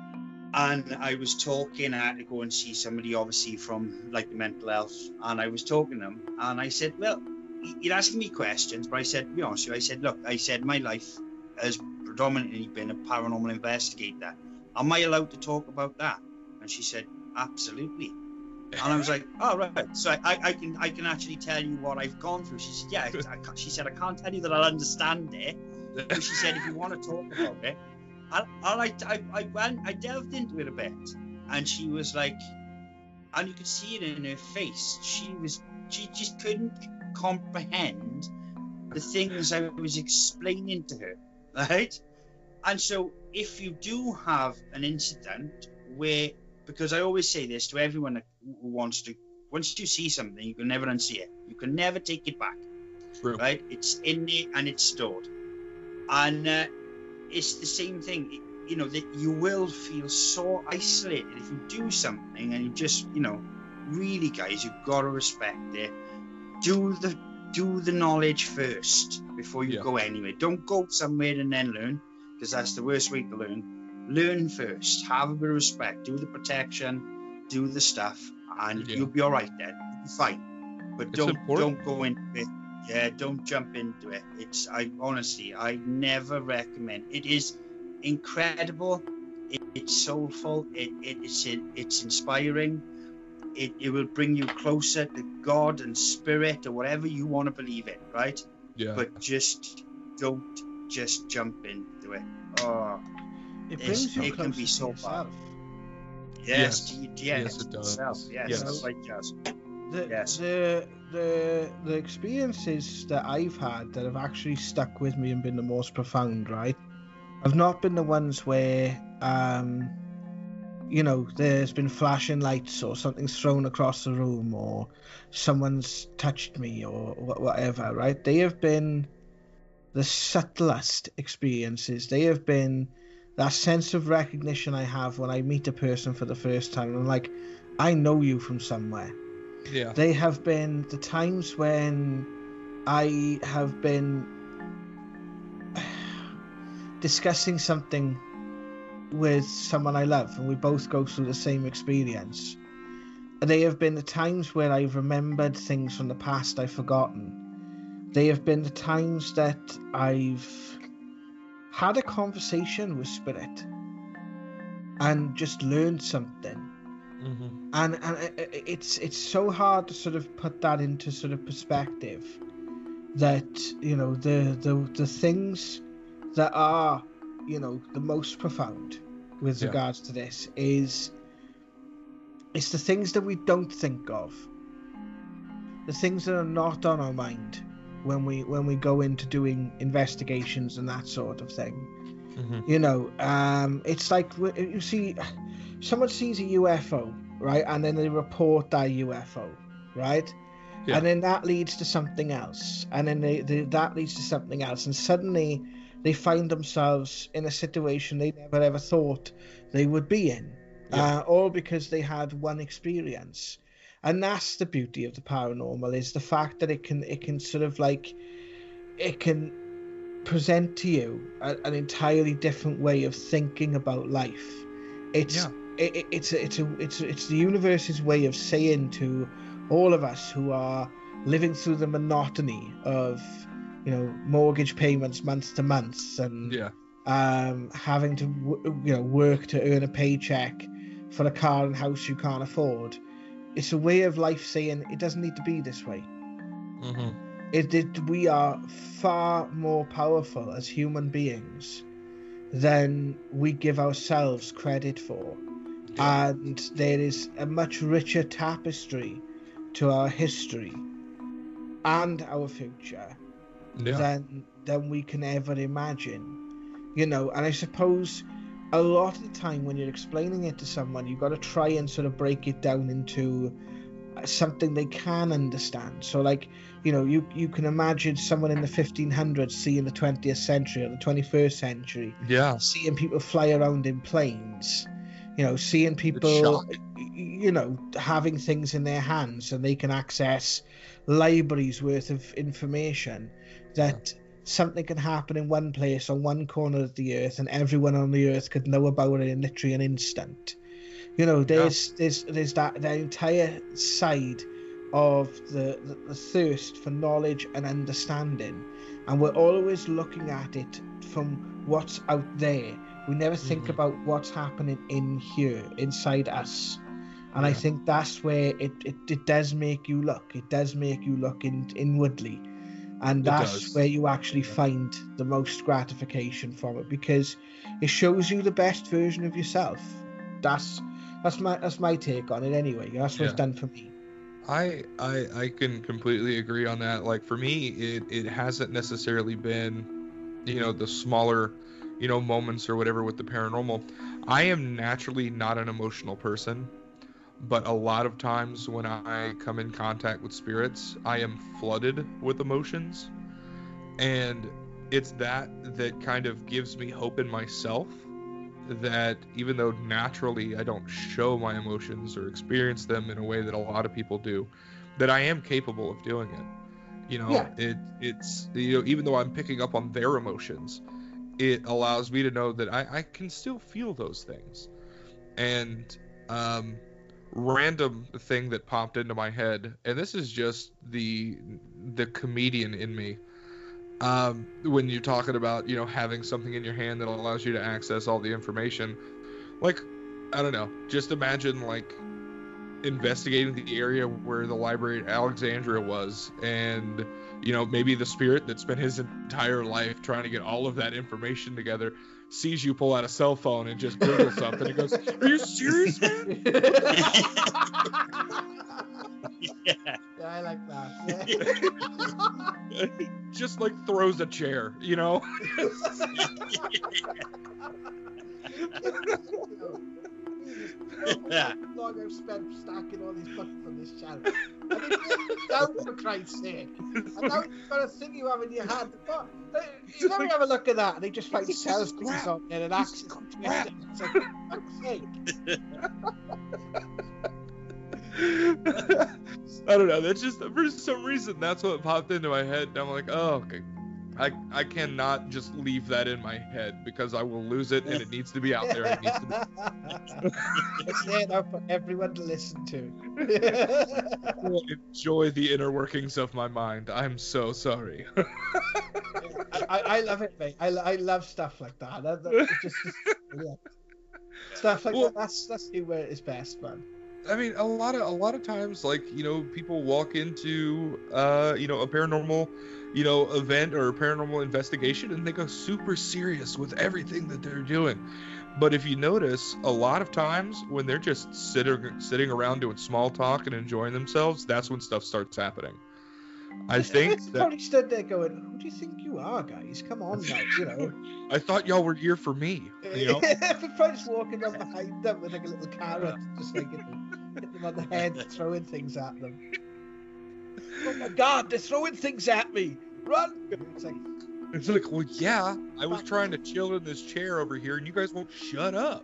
And I was talking, I had to go and see somebody, obviously, from, like, the mental health, and I was talking to them, and I said, well, you're asking me questions, but I said, to be honest with you, I said, look, I said, my life has predominantly been a paranormal investigator. Am I allowed to talk about that? And she said, absolutely. And I was like, oh, right. So I, I, I can I can actually tell you what I've gone through. She said, yeah. I, I, she said, I can't tell you that I'll understand it. But she said, if you want to talk about it, I I I I, went, I delved into it a bit. And she was like, and you could see it in her face. She was she just couldn't comprehend the things I was explaining to her, right? And so if you do have an incident where, because I always say this to everyone that who wants to, once you see something, you can never unsee it. You can never take it back. True. Right? It's in there and it's stored. And uh, it's the same thing, you know, that you will feel so isolated if you do something and you just, you know, really, guys, you've got to respect it. Do the do the knowledge first before you yeah. go anywhere. Don't go somewhere and then learn, because that's the worst way to learn. Learn first. Have a bit of respect. Do the protection. Do the stuff. And yeah. you'll be all right then. You'll be fine. But it's don't important. don't go into it. Yeah, don't jump into it. It's I honestly I never recommend. It is incredible. It, it's soulful. It, it it's it's inspiring. It it will bring you closer to God and spirit or whatever you want to believe in, right? Yeah. But just don't just jump into it. Oh, it brings you it closer can be to so yourself. Yes, yes, yes, yes it does. Yourself. Yes, yes. that's right, Jazz. The, yes. the the the experiences that I've had that have actually stuck with me and been the most profound, right? Have not been the ones where um you know, there's been flashing lights or something's thrown across the room or someone's touched me or whatever, right? They have been the subtlest experiences. They have been that sense of recognition I have when I meet a person for the first time. I'm like, I know you from somewhere. Yeah. They have been the times when I have been discussing something with someone I love and we both go through the same experience. They have been the times where I've remembered things from the past I've forgotten. They have been the times that I've had a conversation with spirit and just learned something. Mm-hmm. And and it's it's so hard to sort of put that into sort of perspective, that, you know, the the the things that are, you know, the most profound with yeah. regards to this is it's the things that we don't think of, the things that are not on our mind when we when we go into doing investigations and that sort of thing. Mm-hmm. You know, um, it's like you see, someone sees a U F O, right, and then they report that U F O, right? Yeah. And then that leads to something else. And then they, they, that leads to something else. And suddenly they find themselves in a situation they never ever thought they would be in. Yeah. Uh, all because they had one experience. And that's the beauty of the paranormal, is the fact that it can it can sort of like, it can present to you a, an entirely different way of thinking about life. It's yeah. it, it, it's a, it's a, it's a, it's the universe's way of saying to all of us who are living through the monotony of, you know, mortgage payments month to month, and yeah. um, having to you know work to earn a paycheck for a car and house you can't afford. It's a way of life saying it doesn't need to be this way. Mm-hmm. It, it we are far more powerful as human beings than we give ourselves credit for, yeah. And there is a much richer tapestry to our history and our future yeah. than than we can ever imagine, you know. And I suppose a lot of the time when you're explaining it to someone, you've got to try and sort of break it down into something they can understand. So, like, you know, you you can imagine someone in the fifteen hundreds seeing the twentieth century or the twenty-first century, yeah, seeing people fly around in planes, you know, seeing people, you know, having things in their hands and they can access libraries worth of information, that yeah. something can happen in one place on one corner of the earth and everyone on the earth could know about it in literally an instant. You know, there's yeah. there's there's that the entire side of the, the the thirst for knowledge and understanding, and we're always looking at it from what's out there. We never think mm-hmm. about what's happening in here, inside us. And yeah. I think that's where it, it, it does make you look. It does make you look in, inwardly. And that's where you actually yeah. find the most gratification from it, because it shows you the best version of yourself. That's that's my that's my take on it anyway. That's what yeah. it's done for me. I, I I can completely agree on that. Like, for me, it, it hasn't necessarily been, you know, the smaller, you know, moments or whatever with the paranormal. I am naturally not an emotional person, but a lot of times when I come in contact with spirits, I am flooded with emotions. And it's that that kind of gives me hope in myself, that even though naturally I don't show my emotions or experience them in a way that a lot of people do, that I am capable of doing it. You know, yeah. it it's, you know, even though I'm picking up on their emotions, it allows me to know that I, I can still feel those things. And um, random thing that popped into my head, and this is just the the comedian in me. Um, when you're talking about, you know, having something in your hand that allows you to access all the information, like, I don't know, just imagine like investigating the area where the library at Alexandria was, and, you know, maybe the spirit that spent his entire life trying to get all of that information together sees you pull out a cell phone and just Google something and goes, "Are you serious, man?" Yeah. Yeah, I like that. Yeah. Just like throws a chair, you know. Yeah. How long I've spent stacking all these books on this channel. I mean, down for Christ's sake. And now you've got a thing you have in your hand. But, uh, you never like, have a look at that, and they just find cells things on there and access it. It's like, for fuck's sake. I don't know. That's just, for some reason, that's what popped into my head. And I'm like, oh, okay. I I cannot just leave that in my head, because I will lose it, and it needs to be out there. It needs to be. It's there now for everyone to listen to. I will enjoy the inner workings of my mind. I'm so sorry. Yeah, I, I love it, mate. I, I love stuff like that. that, that just, just, yeah. Stuff like well, that. That's that's where it is best, man. I mean, a lot of a lot of times, like, you know, people walk into uh, you know, a paranormal, you know, event or a paranormal investigation, and they go super serious with everything that they're doing. But if you notice, a lot of times when they're just sitting sitting around doing small talk and enjoying themselves, that's when stuff starts happening. I think that probably stood there going, "Who do you think you are, guys? Come on now, you know." I thought y'all were here for me. You know, everybody's just walking down behind them with like a little carrot, just like, you know, hit them on the head, throwing things at them. Oh my God, they're throwing things at me. Run! It's like, It's like, well, yeah, I was trying to chill in this chair over here, and you guys won't shut up.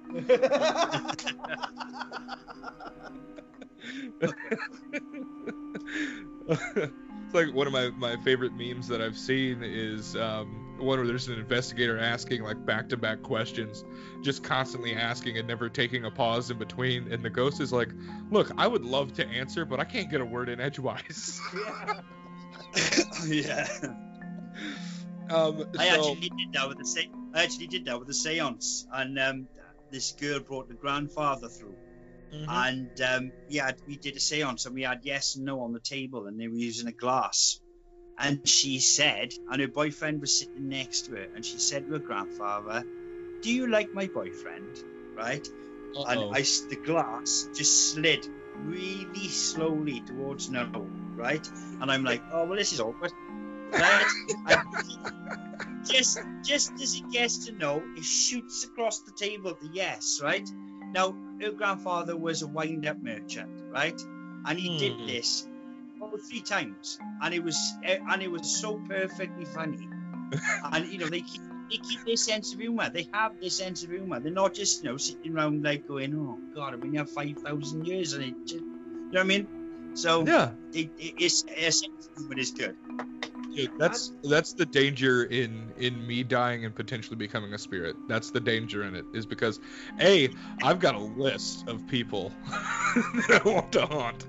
It's like one of my, my favorite memes that I've seen is um, one where there's an investigator asking like back-to-back questions, just constantly asking and never taking a pause in between, and the ghost is like, look, I would love to answer, but I can't get a word in edgewise. Yeah. Yeah. Um, I so, actually did that with the se- I actually did that with the seance, and um, this girl brought the grandfather through, mhm. and um, yeah, we did a seance, and we had yes and no on the table, and they were using a glass, and she said, and her boyfriend was sitting next to her, and she said to her grandfather, "Do you like my boyfriend?" Right? Uh-oh. And I, the glass just slid really slowly towards no, right? And I'm like, oh well, this is awkward. Right? And just just as it gets to no, it shoots across the table to yes, right? Now, her grandfather was a wind-up merchant, right? And he Hmm. did this about three times, and it was and it was so perfectly funny. And you know, they keep they keep their sense of humor. They have their sense of humor. They're not just you know sitting around like going, oh God, I've been here five thousand years, and it just, you know what I mean? So Yeah. it, it, it's a sense of humor is good. Dude, that's that's the danger in in me dying and potentially becoming a spirit. That's the danger in it, is because A, I've got a list of people that I want to haunt.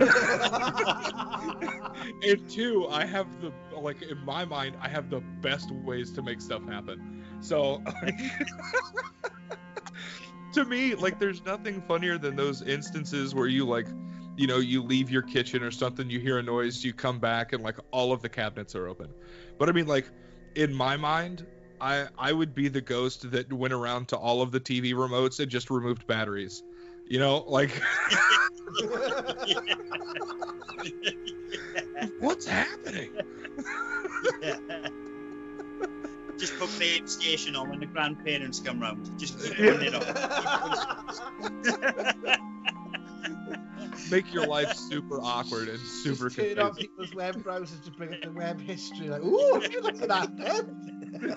And two, I have the like in my mind, I have the best ways to make stuff happen. So like, to me, like there's nothing funnier than those instances where you like you know, you leave your kitchen or something, you hear a noise, you come back, and like all of the cabinets are open. But I mean, like in my mind, I I would be the ghost that went around to all of the T V remotes and just removed batteries. You know, like what's happening? Yeah. Just put PlayStation on when the grandparents come round. Just keep putting it on. make your life super awkward and super Just turn confusing. on people's web browsers to bring up the web history. Like, ooh, if you look at that then.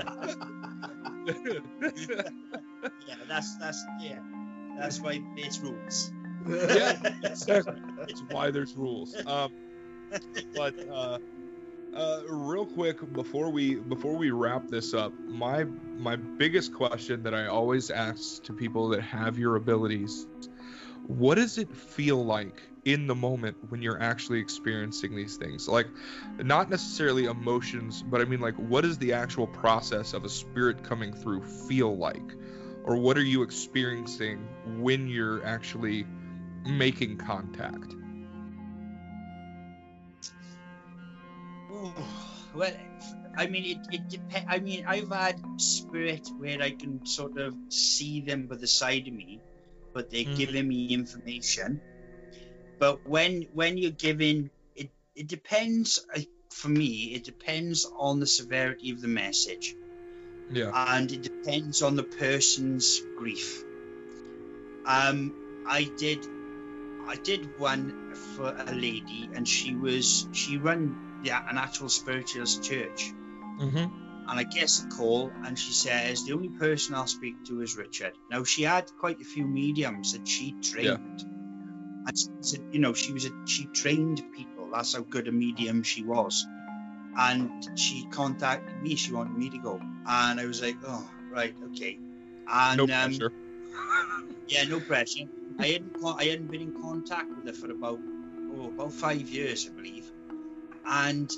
Yeah, that's that's yeah, that's why it's rules. Yeah, exactly. That's why there's rules. Um, but uh, uh, real quick before we before we wrap this up, my my biggest question that I always ask to people that have your abilities: what does it feel like in the moment when you're actually experiencing these things? Like, not necessarily emotions, but I mean, like, what does the actual process of a spirit coming through feel like? Or what are you experiencing when you're actually making contact? Ooh, well, I mean, it, it depends. I mean, I've had spirit where I can sort of see them by the side of me, but they're Mhm. giving me information. But when when you're giving it, it depends. I- For me, it depends on the severity of the message, Yeah. and it depends on the person's grief. Um, I did, I did one for a lady, and she was she run yeah, an actual spiritualist church. Mm-hmm. And I guess a call, and she says the only person I'll speak to is Richard. Now, she had quite a few mediums that she trained, and she said, you know, she was a, she trained people. That's how good a medium she was. And she contacted me. She wanted me to go, and I was like, oh, right, okay. And No um, pressure. yeah, no pressure. I hadn't con- I hadn't been in contact with her for about oh about five years, I believe, and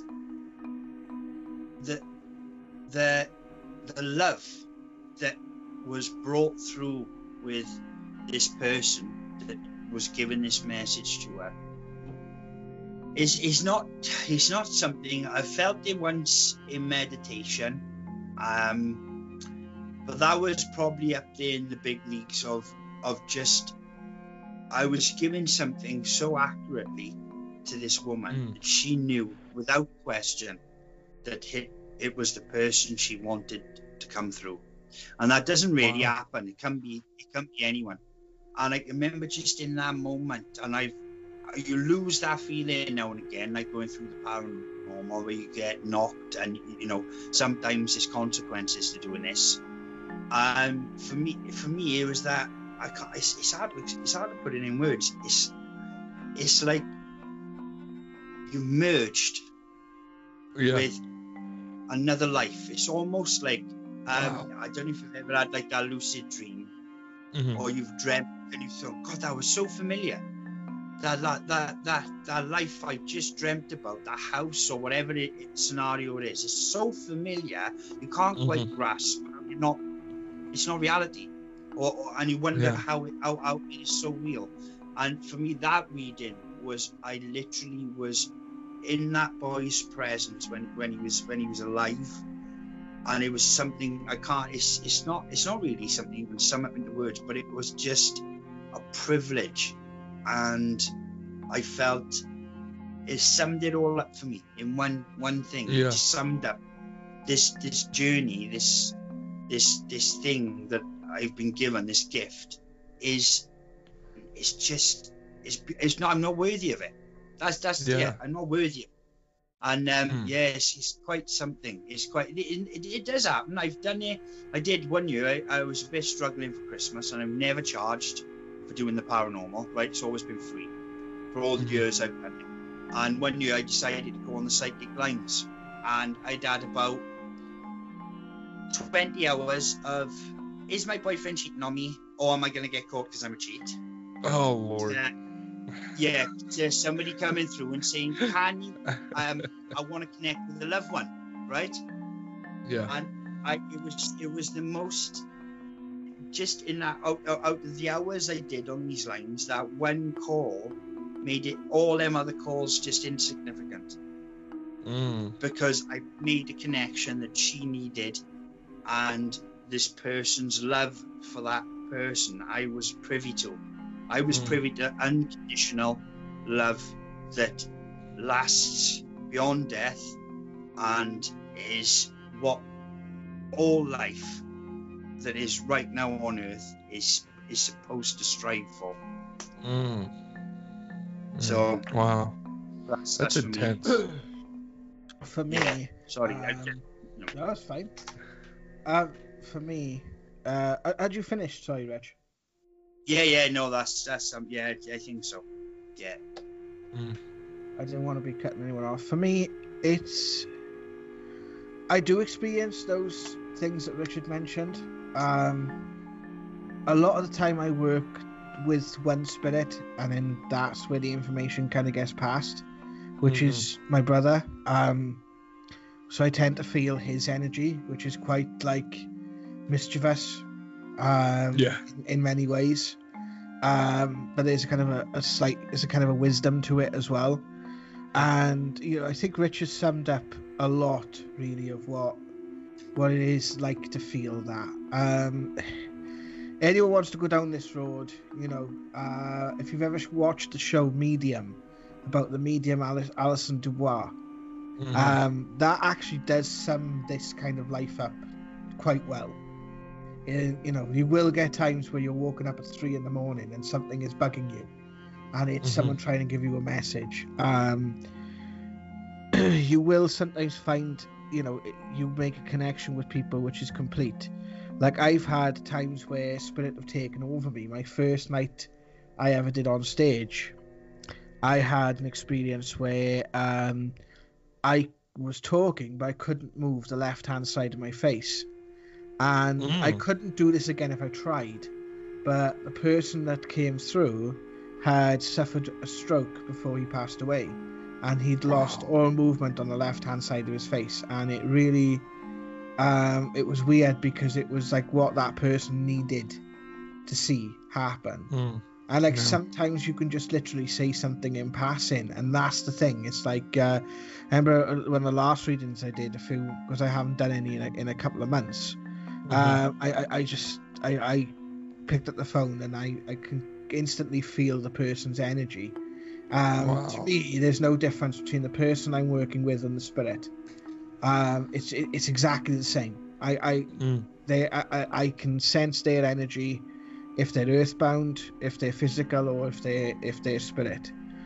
the the the love that was brought through with this person that was giving this message to her is is not it's not something I felt it once in meditation, um, but that was probably up there in the big leagues of of just I was giving something so accurately to this woman Mm. that she knew without question that it, it was the person she wanted to come through. And that doesn't really Wow. happen. It can be it can be anyone. And I remember just in that moment, and I've you lose that feeling now and again, like going through the paranormal, where you get knocked, and you know sometimes there's consequences to doing this. Um, for me, for me, it was that I can't. It's, it's hard. It's hard to put it in words. It's it's like you merged Yeah. with another life. It's almost like um, Wow. I don't know if you've ever had like that lucid dream, Mhm. or you've dreamt and you thought, God, that was so familiar. That that that that, that life I just dreamt about, that house or whatever it, it, scenario it is, it's so familiar you can't quite Mhm. grasp. You're not. It's not reality, or, or and you wonder Yeah. how it how, how it is so real. And for me, that reading was I literally was in that boy's presence when when he was when he was alive, and it was something I can't. It's it's not it's not really something you can sum up into words, but it was just a privilege, and I felt it summed it all up for me in one one thing. Yeah. It just summed up this this journey, this this this thing that I've been given, this gift, is it's just it's it's not I'm not worthy of it. That's that's yeah, Yeah. I'm not worthy of it. And um, Hmm. yes, it's quite something. It's quite. It, it, it does happen. I've done it. I did one year. I, I was a bit struggling for Christmas, and I've never charged for doing the paranormal. Right, it's always been free for all the Mhm. years I've done it. And one year I decided to go on the psychic lines, and I'd had about twenty hours of, is my boyfriend cheating on me, or am I going to get caught because I'm a cheat? Oh Lord. Uh, yeah, to somebody coming through and saying, can you, um, I want to connect with a loved one, right? Yeah. And I, it was, it was the most, just in that, out, out out of the hours I did on these lines, that one call made it, all them other calls just insignificant, Mm. because I made a connection that she needed, and this person's love for that person I was privy to. I was Mm. privy to unconditional love that lasts beyond death, and is what all life that is right now on earth is is supposed to strive for. Mm. So Mm. Wow. that's That's that's for me. intense. For me, Yeah. Sorry, I um, just- no, that's fine. Um, for me, uh, had you finished? Sorry, Reg. yeah, yeah, no, that's that's um, yeah, I think so. Yeah. I didn't want to be cutting anyone off. For me, it's I do experience those things that Richard mentioned. Um, a lot of the time, I work with one spirit, and then that's where the information kind of gets passed, which Mhm. is my brother. Um, so I tend to feel his energy, which is quite like mischievous. Um, Yeah. in, in many ways. Um, but there's a kind of a, a slight, there's a kind of a wisdom to it as well. And you know, I think Richard summed up a lot, really, of what what it is like to feel that. Um, anyone wants to go down this road, you know, uh, if you've ever watched the show Medium, about the medium Alice, Alison Dubois, Mhm. um, that actually does sum this kind of life up quite well. In, you know, you will get times where you're waking up at three in the morning and something is bugging you, and it's Mhm. someone trying to give you a message. Um, you will sometimes find, you know, you make a connection with people which is complete. Like I've had times where spirit have taken over me. My first night I ever did on stage, I had an experience where um, I was talking, but I couldn't move the left-hand side of my face. And Mm. I couldn't do this again if I tried. But the person that came through had suffered a stroke before he passed away. And he'd lost Wow. all movement on the left-hand side of his face. And it really, um, it was weird because it was like what that person needed to see happen. Mm. And like Yeah. sometimes you can just literally say something in passing, and that's the thing. It's like uh, I remember when the last readings I did a few, because I haven't done any in a, in a couple of months. Mhm. Uh, I, I I just I, I picked up the phone and I, I can instantly feel the person's energy. Um, Wow. To me, there's no difference between the person I'm working with and the spirit. Um, it's it, it's exactly the same. I I Mm. they I, I- I can sense their energy, if they're earthbound, if they're physical, or if they if they're spirit.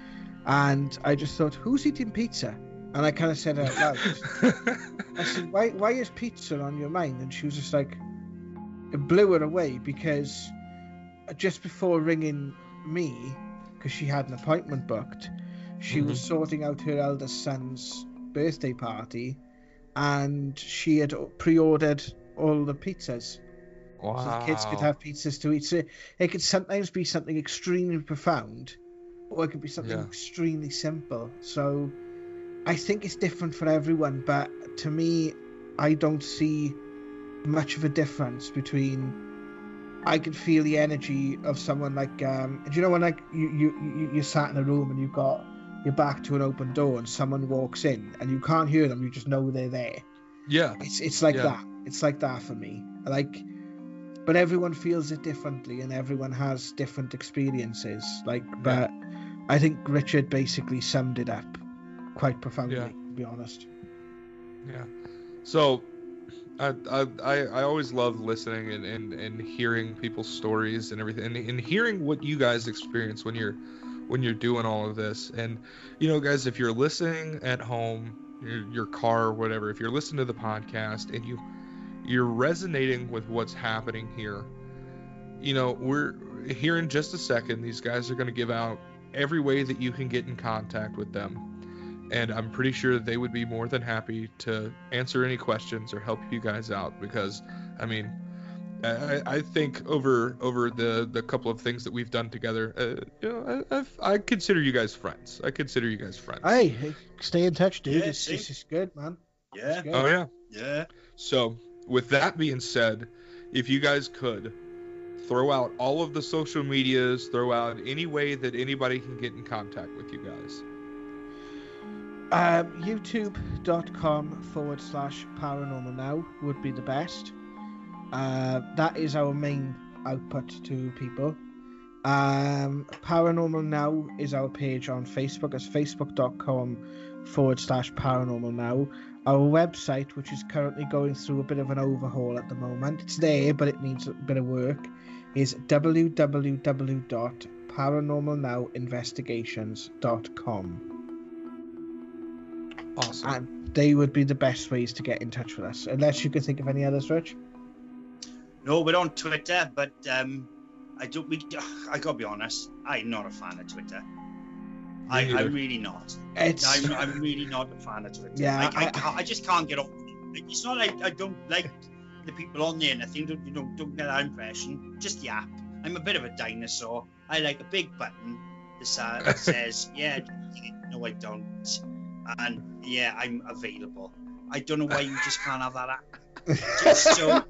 And I just thought, who's eating pizza? And I kind of said it out loud. I said, why, why is pizza on your mind? And she was just like, it blew her away because just before ringing me, because she had an appointment booked, she Mhm. was sorting out her eldest son's birthday party, and she had pre-ordered all the pizzas. Wow. So the kids could have pizzas to eat. So it could sometimes be something extremely profound, or it could be something Yeah. extremely simple. So I think it's different for everyone, but to me, I don't see much of a difference between. I can feel the energy of someone like, um, do you know when like you you you you're sat in a room and you've got your back to an open door and someone walks in and you can't hear them, you just know they're there. Yeah. It's it's like Yeah. that. It's like that for me. Like, but everyone feels it differently and everyone has different experiences. Like, but I think Richard basically summed it up quite profoundly, Yeah. to be honest. Yeah. So, I I I I always love listening and, and, and hearing people's stories and everything, and, and hearing what you guys experience when you're when you're doing all of this. And you know, guys, if you're listening at home, your your car, or whatever, if you're listening to the podcast and you you're resonating with what's happening here, you know, we're here in just a second. These guys are going to give out every way that you can get in contact with them. And I'm pretty sure they would be more than happy to answer any questions or help you guys out, because, I mean, I, I think over over the, the couple of things that we've done together, uh, you know, I, I've, I consider you guys friends. I consider you guys friends. Hey, hey, stay in touch, dude. Yeah, this, see? this is good, man. Yeah, It's good. Oh, yeah. yeah. So, with that being said, if you guys could throw out all of the social medias, throw out any way that anybody can get in contact with you guys. Um, YouTube.com forward slash paranormal now would be the best. Uh, that is our main output to people. Um, Paranormal Now is our page on Facebook. It's facebook.com forward slash paranormal now. Our website, which is currently going through a bit of an overhaul at the moment, it's there, but it needs a bit of work, is w w w dot paranormal now investigations dot com. Awesome. And they would be the best ways to get in touch with us, unless you can think of any others, Rich. No, we're on Twitter, but um, I don't. We, I gotta be honest. I'm not a fan of Twitter. I, neither. I'm really not. It's I'm, I'm really not a fan of Twitter. Yeah, I, I, I- can't, I just can't get off. Like, it's not like I don't like the people on there. And I think don't, you know, don't get that impression. Just the app. I'm a bit of a dinosaur. I like a big button that sa- that says, "Yeah, no, I don't," and yeah, I'm available. I don't know why you just can't have that app. Just so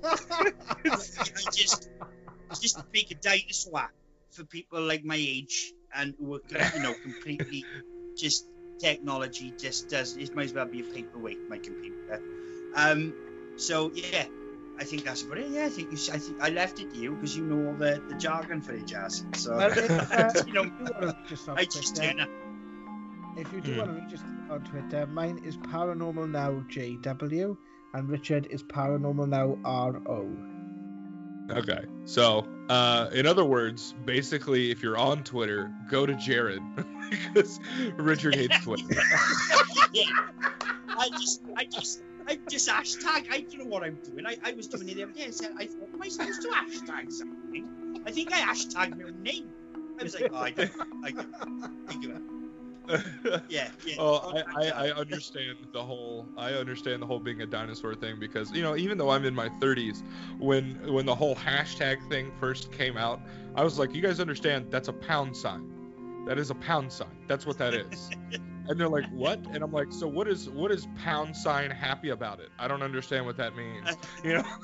I just just make a dinosaur app for people like my age and who are, you know, completely just technology just does. It might as well be a paperweight, my computer. Um, so yeah, I think that's about it. Yeah, I think you. I think I left it to you because you know all the, the jargon for it, Jazz. So Well, if, uh, you know, if you want to reach us on I just Twitter, turn up. if you do Hmm. want to reach us on Twitter, mine is Paranormal Now J W, and Richard is Paranormal Now R O. Okay. So, uh, in other words, basically, if you're on Twitter, go to Jared because Richard hates Twitter. Yeah. I just, I just, I just hashtag. I don't know what I'm doing. I, I was doing it the other day. I said, I thought, am I supposed to hashtag something? I think I hashtagged my own name. I was like, oh, I don't, I don't think of it. Yeah, yeah. Oh, I, I, I understand the whole I understand the whole being a dinosaur thing, because, you know, even though I'm in my thirties, when when the whole hashtag thing first came out, I was like, you guys understand that's a pound sign. That is a pound sign. That's what that is. And they're like, what? And I'm like, so what is what is pound sign happy about it? I don't understand what that means. You know?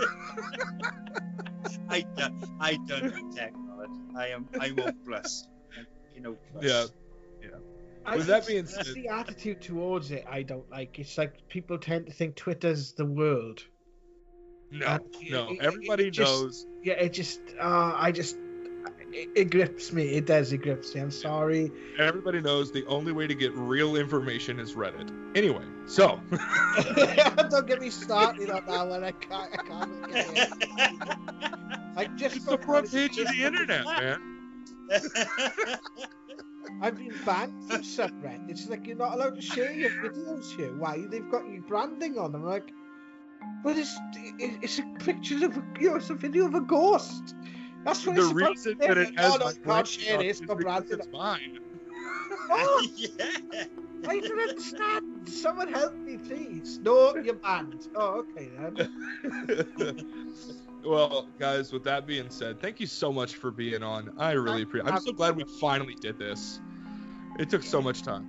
I don't, I don't know technology. I am, I'm hopeless. You know. Yeah. I With that think being it's said- the attitude towards it I don't like. It's like people tend to think Twitter's the world. No, And no. it- it- Everybody it just- knows. Yeah, it just, uh, I just, it, it grips me. It does. It grips me. I'm sorry. Everybody knows the only way to get real information is Reddit. Anyway, so Don't get me started on that one. I can't. I can't get it. I just it's the front page of the internet, man. I've been banned from subreddit. It's like you're not allowed to share your videos here. Why? They've got your branding on them. I'm like, but it's it, it's a picture of a, you know, it's a video of a ghost. That's what The it's supposed reason to that be. it has No, no, my you can't branding share on this. is Got because branded. it's mine. Oh, Yeah. I don't understand. Someone help me, please. No, you're banned. Oh, okay then. Well, guys, with that being said, thank you so much for being on. I really appreciate. I'm so glad we finally did this. It took so much time.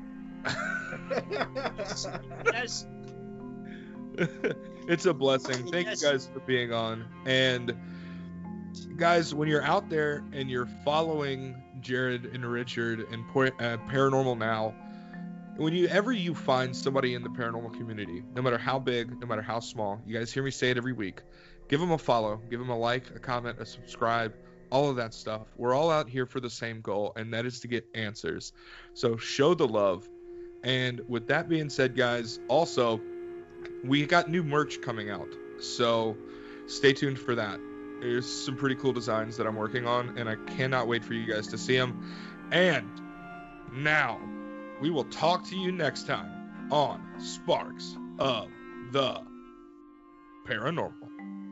Yes. It's a blessing. Thank Yes. you guys for being on. And guys, when you're out there and you're following Jared and Richard and po- uh, Paranormal Now, whenever you find somebody in the paranormal community, no matter how big, no matter how small, you guys hear me say it every week, give them a follow, give them a like, a comment, a subscribe, all of that stuff. We're all out here for the same goal, and that is to get answers. So show the love. And with that being said, guys, also, we got new merch coming out. So stay tuned for that. There's some pretty cool designs that I'm working on, and I cannot wait for you guys to see them. And now, we will talk to you next time on Sparks of the Paranormal.